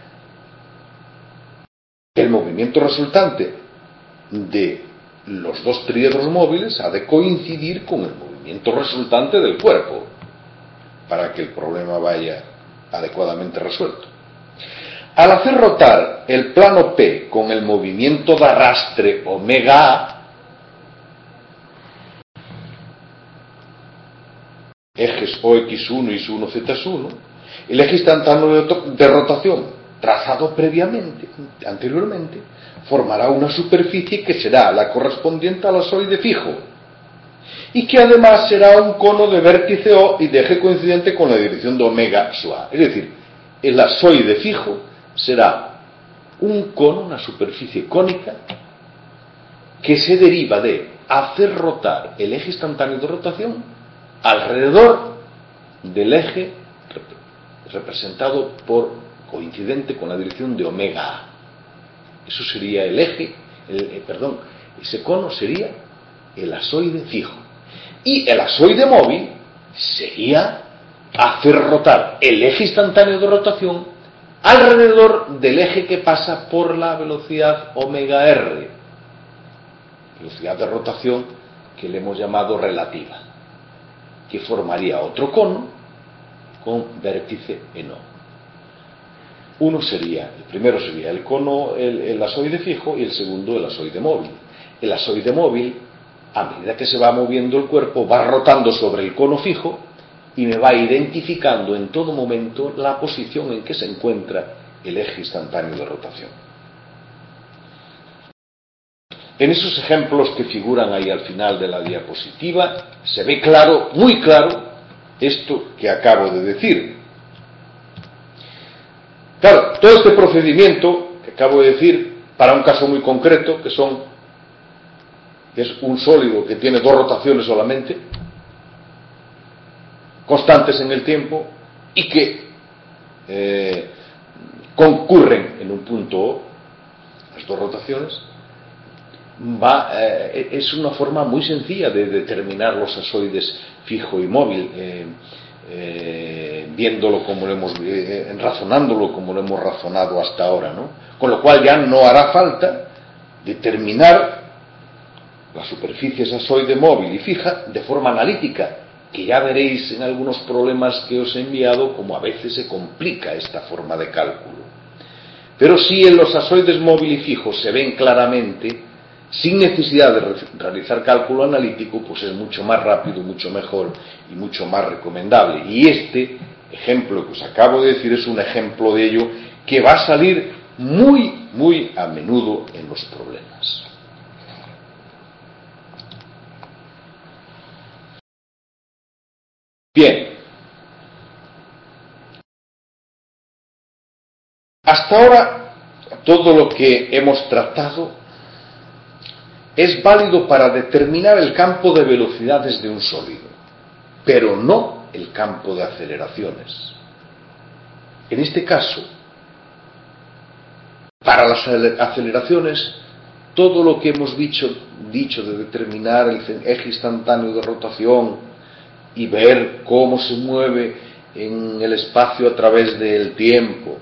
S2: el movimiento resultante de los dos triedros móviles ha de coincidir con el movimiento resultante del cuerpo para que el problema vaya adecuadamente resuelto. Al hacer rotar el plano P con el movimiento de arrastre omega A, ejes O X uno y Y uno Z uno, el eje instantáneo de rotación trazado previamente, anteriormente, formará una superficie que será la correspondiente al asoide fijo y que además será un cono de vértice O y de eje coincidente con la dirección de omega su A. Es decir, el asoide fijo será un cono, una superficie cónica que se deriva de hacer rotar el eje instantáneo de rotación alrededor del eje representado por coincidente con la dirección de omega A. Eso sería el eje, el, eh, perdón, ese cono sería el asoide fijo. Y el asoide móvil sería hacer rotar el eje instantáneo de rotación alrededor del eje que pasa por la velocidad omega R, velocidad de rotación que le hemos llamado relativa, que formaría otro cono con vértice en O. Uno sería, el primero sería el cono, el, el asoide fijo, y el segundo el asoide móvil. El asoide móvil, a medida que se va moviendo el cuerpo, va rotando sobre el cono fijo y me va identificando en todo momento la posición en que se encuentra el eje instantáneo de rotación. En esos ejemplos que figuran ahí al final de la diapositiva se ve claro, muy claro, esto que acabo de decir. Claro, todo este procedimiento que acabo de decir, para un caso muy concreto, que son, que es un sólido que tiene dos rotaciones solamente, constantes en el tiempo, y que eh, concurren en un punto O, las dos rotaciones, va, eh, es una forma muy sencilla de determinar los azoides fijo y móvil, eh, eh, viéndolo como lo hemos, eh, razonándolo como lo hemos razonado hasta ahora, ¿no? Con lo cual ya no hará falta determinar las superficies azoide, móvil y fija de forma analítica, que ya veréis en algunos problemas que os he enviado como a veces se complica esta forma de cálculo. Pero si en los azoides móvil y fijos se ven claramente, sin necesidad de realizar cálculo analítico, pues es mucho más rápido, mucho mejor y mucho más recomendable. Y este ejemplo que os acabo de decir es un ejemplo de ello que va a salir muy, muy a menudo en los problemas. Bien, hasta ahora todo lo que hemos tratado es válido para determinar el campo de velocidades de un sólido, pero no el campo de aceleraciones. En este caso, para las aceleraciones, todo lo que hemos dicho, dicho de determinar el eje instantáneo de rotación y ver cómo se mueve en el espacio a través del tiempo,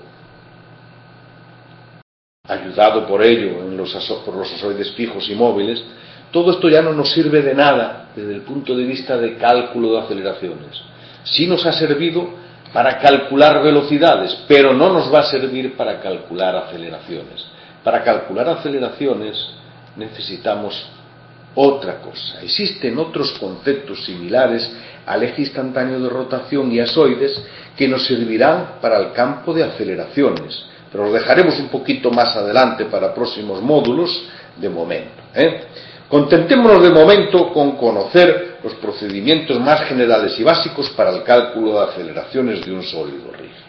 S2: ayudado por ello en los, por los azoides fijos y móviles, todo esto ya no nos sirve de nada desde el punto de vista de cálculo de aceleraciones. Sí nos ha servido para calcular velocidades, pero no nos va a servir para calcular aceleraciones. Para calcular aceleraciones necesitamos otra cosa. Existen otros conceptos similares al eje instantáneo de rotación y azoides que nos servirán para el campo de aceleraciones, pero los dejaremos un poquito más adelante para próximos módulos de momento, ¿eh? Contentémonos de momento con conocer los procedimientos más generales y básicos para el cálculo de aceleraciones de un sólido rígido.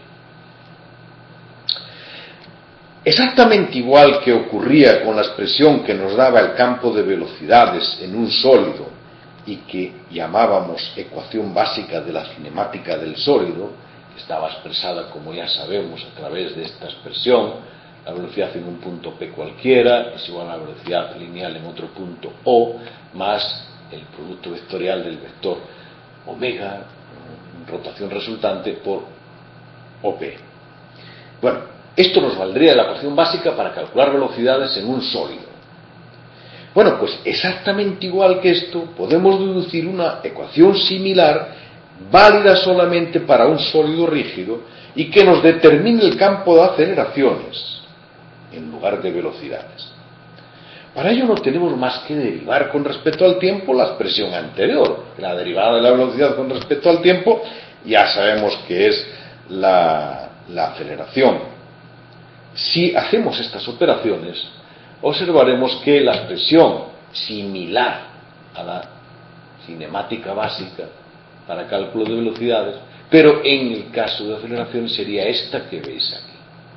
S2: Exactamente igual que ocurría con la expresión que nos daba el campo de velocidades en un sólido y que llamábamos ecuación básica de la cinemática del sólido, que estaba expresada, como ya sabemos, a través de esta expresión: la velocidad en un punto P cualquiera es igual a la velocidad lineal en otro punto O, más el producto vectorial del vector omega, rotación resultante, por O P. Bueno, esto nos valdría la ecuación básica para calcular velocidades en un sólido. Bueno, pues exactamente igual que esto, podemos deducir una ecuación similar, válida solamente para un sólido rígido, y que nos determine el campo de aceleraciones en lugar de velocidades. Para ello no tenemos más que derivar con respecto al tiempo la expresión anterior. La derivada de la velocidad con respecto al tiempo ya sabemos que es la, la aceleración. Si hacemos estas operaciones, observaremos que la expresión similar a la cinemática básica para cálculo de velocidades, pero en el caso de aceleración sería esta que veis aquí.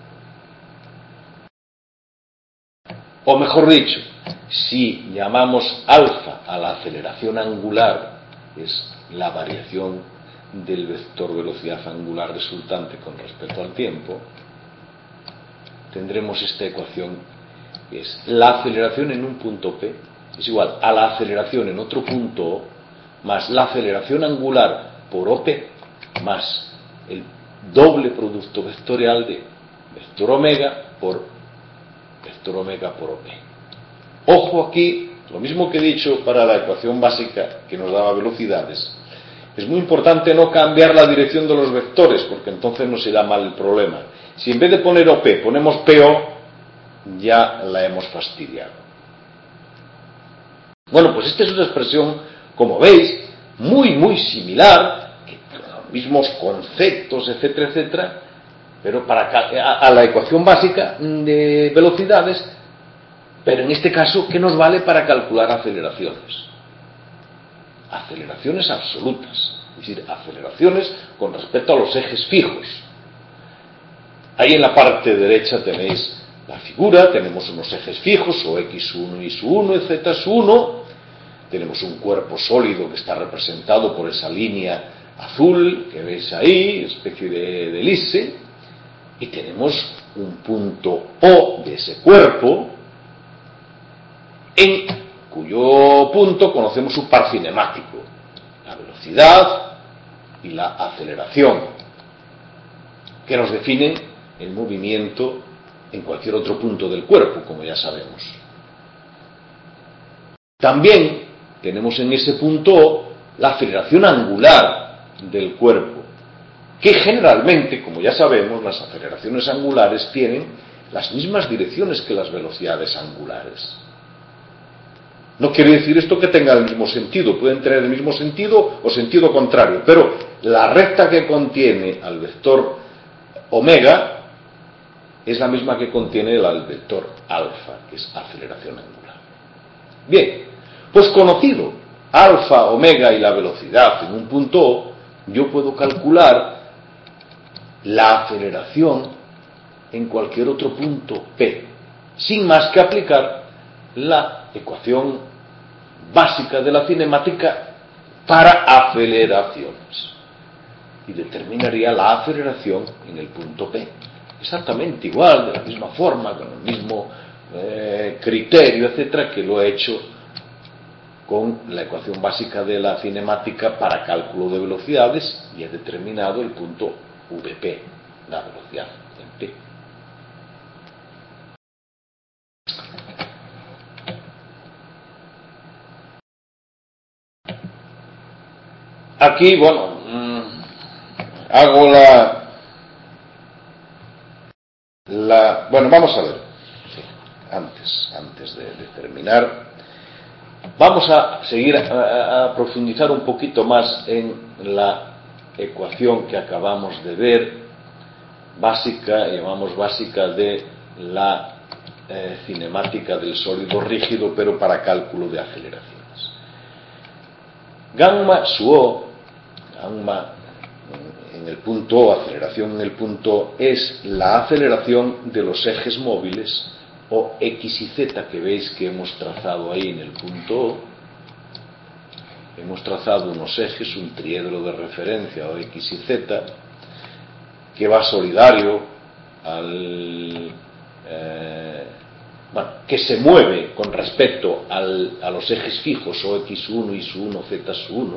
S2: O mejor dicho, si llamamos alfa a la aceleración angular, es la variación del vector velocidad angular resultante con respecto al tiempo, tendremos esta ecuación, que es la aceleración en un punto P es igual a la aceleración en otro punto O más la aceleración angular por O P más el doble producto vectorial de vector omega por vector omega por O P. Ojo aquí, lo mismo que he dicho para la ecuación básica que nos daba velocidades, es muy importante no cambiar la dirección de los vectores, porque entonces nos irá mal el problema. Si en vez de poner O P ponemos P O, ya la hemos fastidiado. Bueno, pues esta es una expresión, como veis, muy, muy similar, que con los mismos conceptos, etcétera, etcétera, pero para a, a la ecuación básica de velocidades, pero en este caso, ¿qué nos vale para calcular aceleraciones? Aceleraciones absolutas, es decir, aceleraciones con respecto a los ejes fijos. Ahí en la parte derecha tenéis la figura, tenemos unos ejes fijos, o equis uno y su uno, y zeta su uno, tenemos un cuerpo sólido que está representado por esa línea azul que veis ahí, especie de, de elipse, y tenemos un punto O de ese cuerpo, en cuyo punto conocemos su par cinemático, la velocidad y la aceleración, que nos definen el movimiento en cualquier otro punto del cuerpo, como ya sabemos. También tenemos en ese punto O la aceleración angular del cuerpo, que generalmente, como ya sabemos, las aceleraciones angulares tienen las mismas direcciones que las velocidades angulares. No quiere decir esto que tenga el mismo sentido, pueden tener el mismo sentido o sentido contrario, pero la recta que contiene al vector omega es la misma que contiene el vector alfa, que es aceleración angular. Bien, pues conocido alfa, omega y la velocidad en un punto O, yo puedo calcular la aceleración en cualquier otro punto P, sin más que aplicar la ecuación básica de la cinemática para aceleraciones. Y determinaría la aceleración en el punto P. Exactamente igual, de la misma forma, con el mismo eh, criterio, etcétera, que lo he hecho con la ecuación básica de la cinemática para cálculo de velocidades y he determinado el punto V P, la velocidad en P. Aquí, bueno, mmm, hago la, la... Bueno, vamos a ver. Sí, antes, antes de, de terminar, vamos a seguir a, a, a profundizar un poquito más en la ecuación que acabamos de ver, básica, llamamos básica de la eh, cinemática del sólido rígido, pero para cálculo de aceleraciones. Gamma su O, gamma en el punto O, aceleración en el punto O, es la aceleración de los ejes móviles o X y Z que veis que hemos trazado ahí en el punto O. Hemos trazado unos ejes, un triedro de referencia o X y Z, que va solidario al... Eh, bueno, que se mueve con respecto al, a los ejes fijos o X uno, Y uno, Z uno,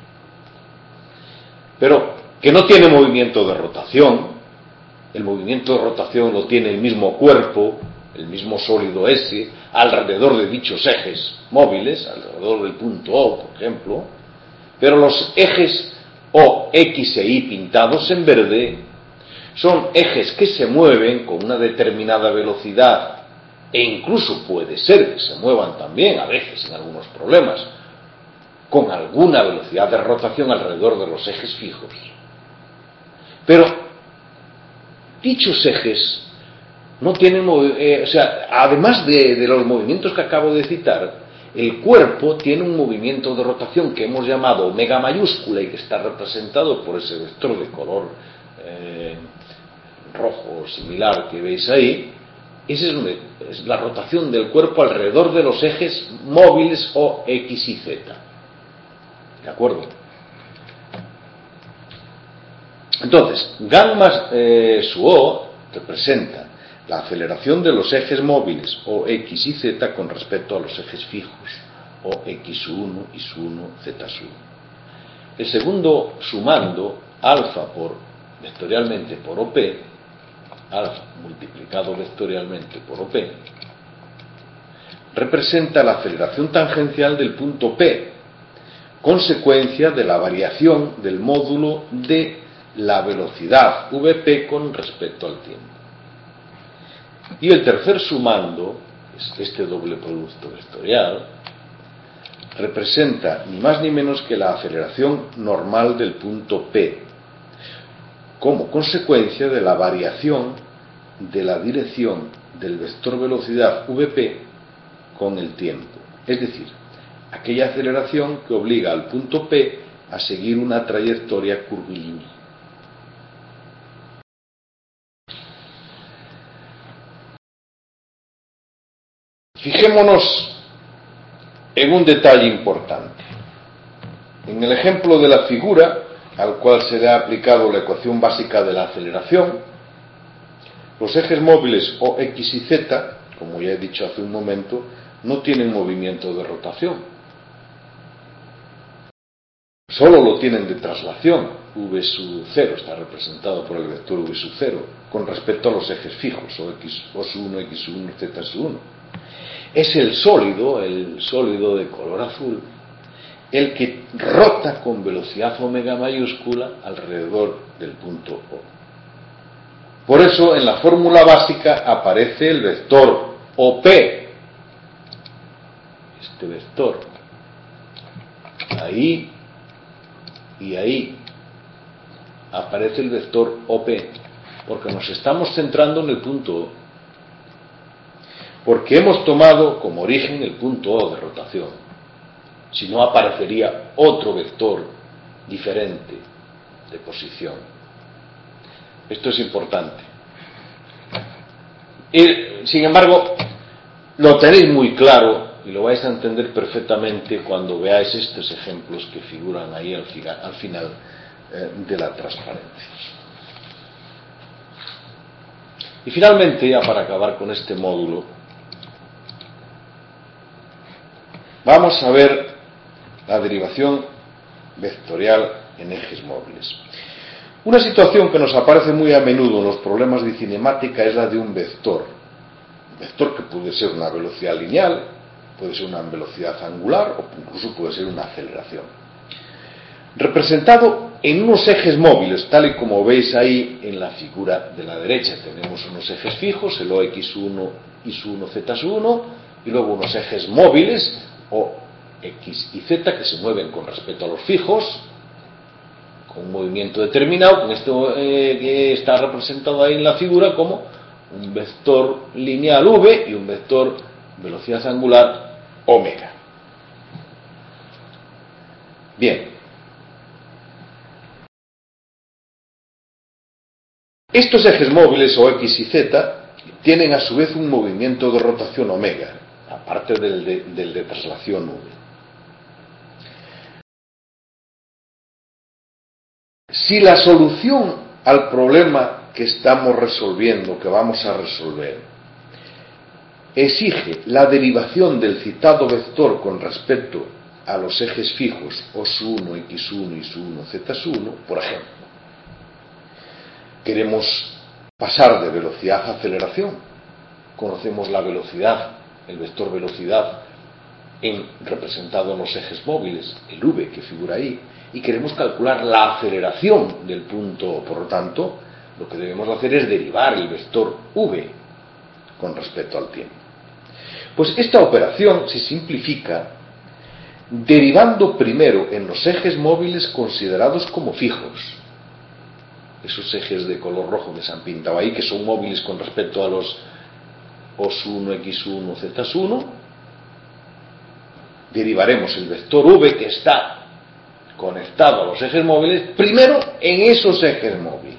S2: pero que no tiene movimiento de rotación. El movimiento de rotación lo tiene el mismo cuerpo, el mismo sólido S, alrededor de dichos ejes móviles, alrededor del punto O, por ejemplo, pero los ejes O, X e Y pintados en verde son ejes que se mueven con una determinada velocidad e incluso puede ser que se muevan también, a veces en algunos problemas, con alguna velocidad de rotación alrededor de los ejes fijos. Pero dichos ejes no tienen, eh, o sea, además de, de los movimientos que acabo de citar, el cuerpo tiene un movimiento de rotación que hemos llamado omega mayúscula y que está representado por ese vector de color eh, rojo similar que veis ahí. Esa es, es la rotación del cuerpo alrededor de los ejes móviles o X y Z. ¿De acuerdo? Entonces, gamma eh, su O representa la aceleración de los ejes móviles o X y Z con respecto a los ejes fijos o X uno, Y uno, Z uno. El segundo sumando alfa por vectorialmente por O P, alfa multiplicado vectorialmente por O P, representa la aceleración tangencial del punto P, consecuencia de la variación del módulo de la velocidad V P con respecto al tiempo. Y el tercer sumando, este doble producto vectorial, representa ni más ni menos que la aceleración normal del punto P, como consecuencia de la variación de la dirección del vector velocidad V P con el tiempo. Es decir, aquella aceleración que obliga al punto P a seguir una trayectoria curvilínea. Fijémonos en un detalle importante. En el ejemplo de la figura, al cual se le ha aplicado la ecuación básica de la aceleración, los ejes móviles o X y Z, como ya he dicho hace un momento, no tienen movimiento de rotación, solo lo tienen de traslación. V sub cero está representado por el vector V sub cero con respecto a los ejes fijos, o X, O sub uno, X sub uno, Z sub uno. Es el sólido, el sólido de color azul, el que rota con velocidad omega mayúscula alrededor del punto O. Por eso en la fórmula básica aparece el vector O P, este vector, ahí y ahí aparece el vector O P, porque nos estamos centrando en el punto O, porque hemos tomado como origen el punto O de rotación. Si no, aparecería otro vector diferente de posición. Esto es importante. Y, sin embargo, lo tenéis muy claro y lo vais a entender perfectamente cuando veáis estos ejemplos que figuran ahí al final, al final eh, de la transparencia. Y finalmente, ya para acabar con este módulo, vamos a ver la derivación vectorial en ejes móviles. Una situación que nos aparece muy a menudo en los problemas de cinemática es la de un vector. Un vector que puede ser una velocidad lineal, puede ser una velocidad angular o incluso puede ser una aceleración. Representado en unos ejes móviles, tal y como veis ahí en la figura de la derecha. Tenemos unos ejes fijos, el O X sub uno, Y sub uno, Z sub uno, y luego unos ejes móviles, O X y Z, que se mueven con respecto a los fijos, con un movimiento determinado, con esto eh, que está representado ahí en la figura como un vector lineal V y un vector velocidad angular omega. Bien. Estos ejes móviles, O X y Z, tienen a su vez un movimiento de rotación omega, aparte del de, del de traslación V. Si la solución al problema que estamos resolviendo, que vamos a resolver, exige la derivación del citado vector con respecto a los ejes fijos O sub uno, X sub uno, Y sub uno, Z sub uno, por ejemplo, queremos pasar de velocidad a aceleración, conocemos la velocidad, el vector velocidad en, representado en los ejes móviles, el V que figura ahí, y queremos calcular la aceleración del punto O. Por lo tanto, lo que debemos hacer es derivar el vector V con respecto al tiempo. Pues esta operación se simplifica derivando primero en los ejes móviles considerados como fijos, esos ejes de color rojo que se han pintado ahí, que son móviles con respecto a los O sub uno, X sub uno, Z sub uno, derivaremos el vector V que está conectado a los ejes móviles, primero en esos ejes móviles,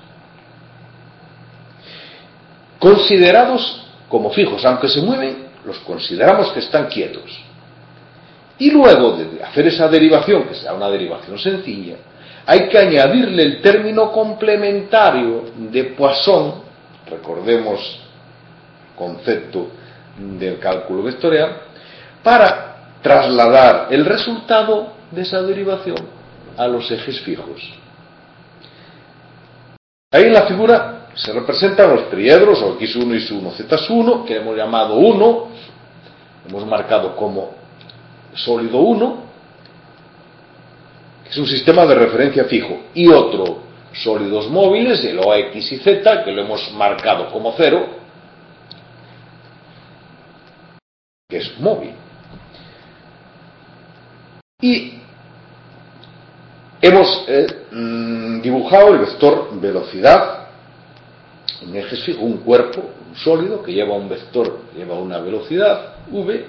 S2: considerados como fijos, aunque se mueven, los consideramos que están quietos. Y luego de hacer esa derivación, que será una derivación sencilla, hay que añadirle el término complementario de Poisson, recordemos concepto del cálculo vectorial, para trasladar el resultado de esa derivación a los ejes fijos. Ahí en la figura se representan los triedros, o X uno, Y sub uno, Z sub uno, que hemos llamado uno, hemos marcado como sólido uno, que es un sistema de referencia fijo, y otro, sólidos móviles, el O X y Z, que lo hemos marcado como cero, que es móvil. Y hemos eh, dibujado el vector velocidad en ejes fijos, un cuerpo, un sólido que lleva un vector, lleva una velocidad v,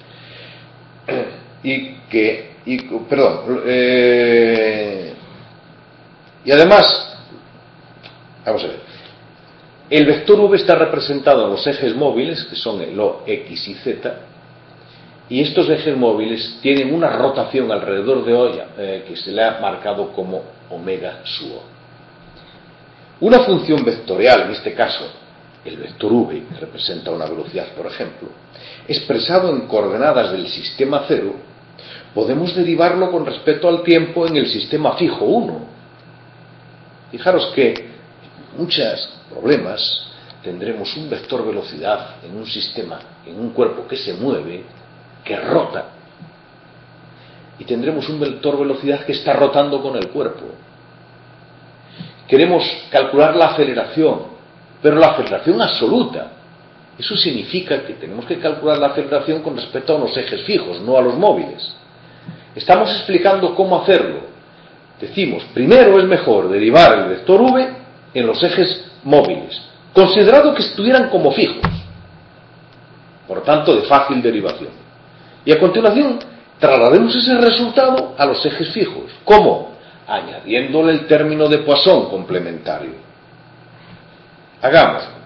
S2: y que, y, perdón, eh, y además, vamos a ver, el vector v está representado en los ejes móviles, que son el O, X y Z, y estos ejes móviles tienen una rotación alrededor de O eh, que se le ha marcado como omega sub O. Una función vectorial, en este caso el vector v, que representa una velocidad, por ejemplo, expresado en coordenadas del sistema cero, podemos derivarlo con respecto al tiempo en el sistema fijo uno. Fijaros que en muchos problemas tendremos un vector velocidad en un sistema, en un cuerpo que se mueve, que rota, y tendremos un vector velocidad que está rotando con el cuerpo. Queremos calcular la aceleración, pero la aceleración absoluta. Eso significa que tenemos que calcular la aceleración con respecto a unos ejes fijos, no a los móviles. Estamos explicando cómo hacerlo. Decimos, primero es mejor derivar el vector v en los ejes móviles, considerado que estuvieran como fijos, por tanto de fácil derivación. Y a continuación traslademos ese resultado a los ejes fijos. ¿Cómo? Añadiéndole el término de Poisson complementario. Hagámoslo.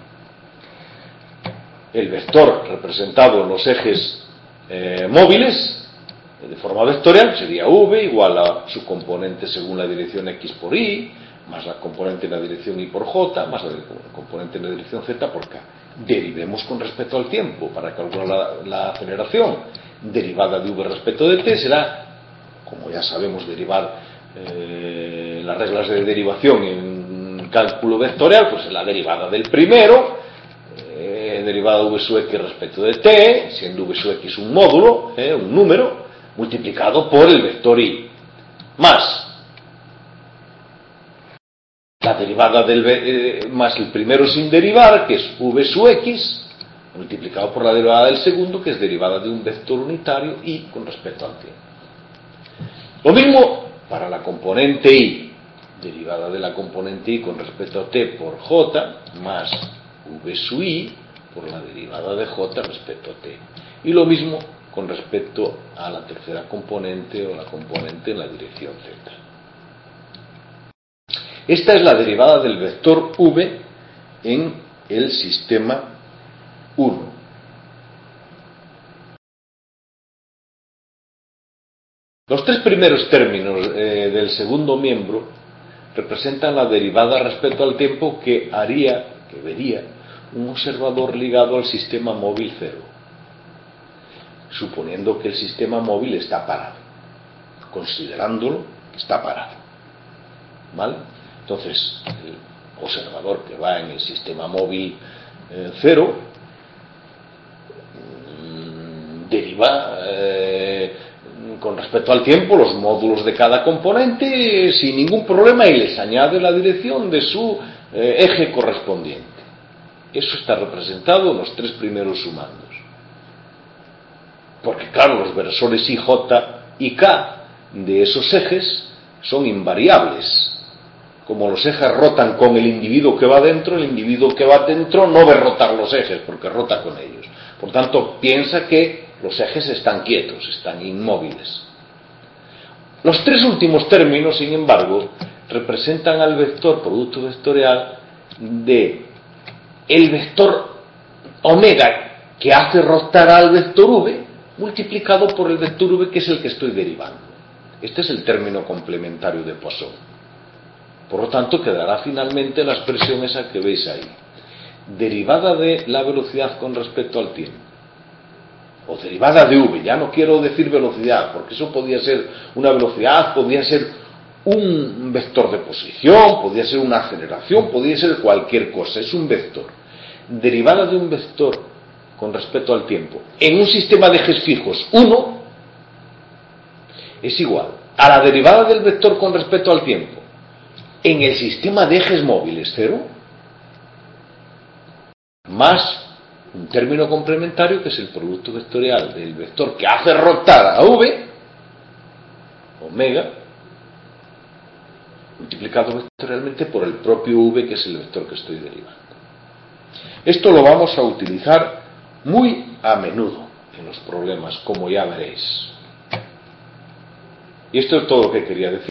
S2: El vector representado en los ejes eh, móviles de forma vectorial sería v igual a su componente según la dirección x por y, más la componente en la dirección y por j, más la componente en la dirección z por k. Derivemos con respecto al tiempo para calcular la, la aceleración. Derivada de v respecto de t será, como ya sabemos derivar eh, las reglas de derivación en cálculo vectorial, pues la derivada del primero, eh, derivada de v sub x respecto de t, siendo v sub x un módulo, eh, un número, multiplicado por el vector y, más la derivada del eh, más el primero sin derivar, que es v sub x, multiplicado por la derivada del segundo, que es derivada de un vector unitario y con respecto al tiempo. Lo mismo para la componente y, derivada de la componente y con respecto a t por j, más v sub i por la derivada de j respecto a t. Y lo mismo con respecto a la tercera componente o la componente en la dirección z. Esta es la derivada del vector v en el sistema uno. Los tres primeros términos eh, del segundo miembro representan la derivada respecto al tiempo que haría, que vería, un observador ligado al sistema móvil cero, suponiendo que el sistema móvil está parado, considerándolo que está parado. ¿Vale? Entonces, el observador que va en el sistema móvil eh, cero mmm, deriva eh, con respecto al tiempo los módulos de cada componente sin ningún problema y les añade la dirección de su eh, eje correspondiente. Eso está representado en los tres primeros sumandos. Porque claro, los versores I, J y K de esos ejes son invariables. Como los ejes rotan con el individuo que va dentro, el individuo que va dentro no ve rotar los ejes porque rota con ellos. Por tanto, piensa que los ejes están quietos, están inmóviles. Los tres últimos términos, sin embargo, representan al vector producto vectorial de el vector omega que hace rotar al vector v multiplicado por el vector v que es el que estoy derivando. Este es el término complementario de Poisson. Por lo tanto, quedará finalmente la expresión esa que veis ahí. Derivada de la velocidad con respecto al tiempo. O derivada de v. Ya no quiero decir velocidad, porque eso podía ser una velocidad, podía ser un vector de posición, podía ser una aceleración, podía ser cualquier cosa. Es un vector. Derivada de un vector con respecto al tiempo en un sistema de ejes fijos uno es igual a la derivada del vector con respecto al tiempo en el sistema de ejes móviles cero más un término complementario que es el producto vectorial del vector que hace rotar a v, omega, multiplicado vectorialmente por el propio v que es el vector que estoy derivando. Esto lo vamos a utilizar muy a menudo en los problemas, como ya veréis. Y esto es todo lo que quería decir.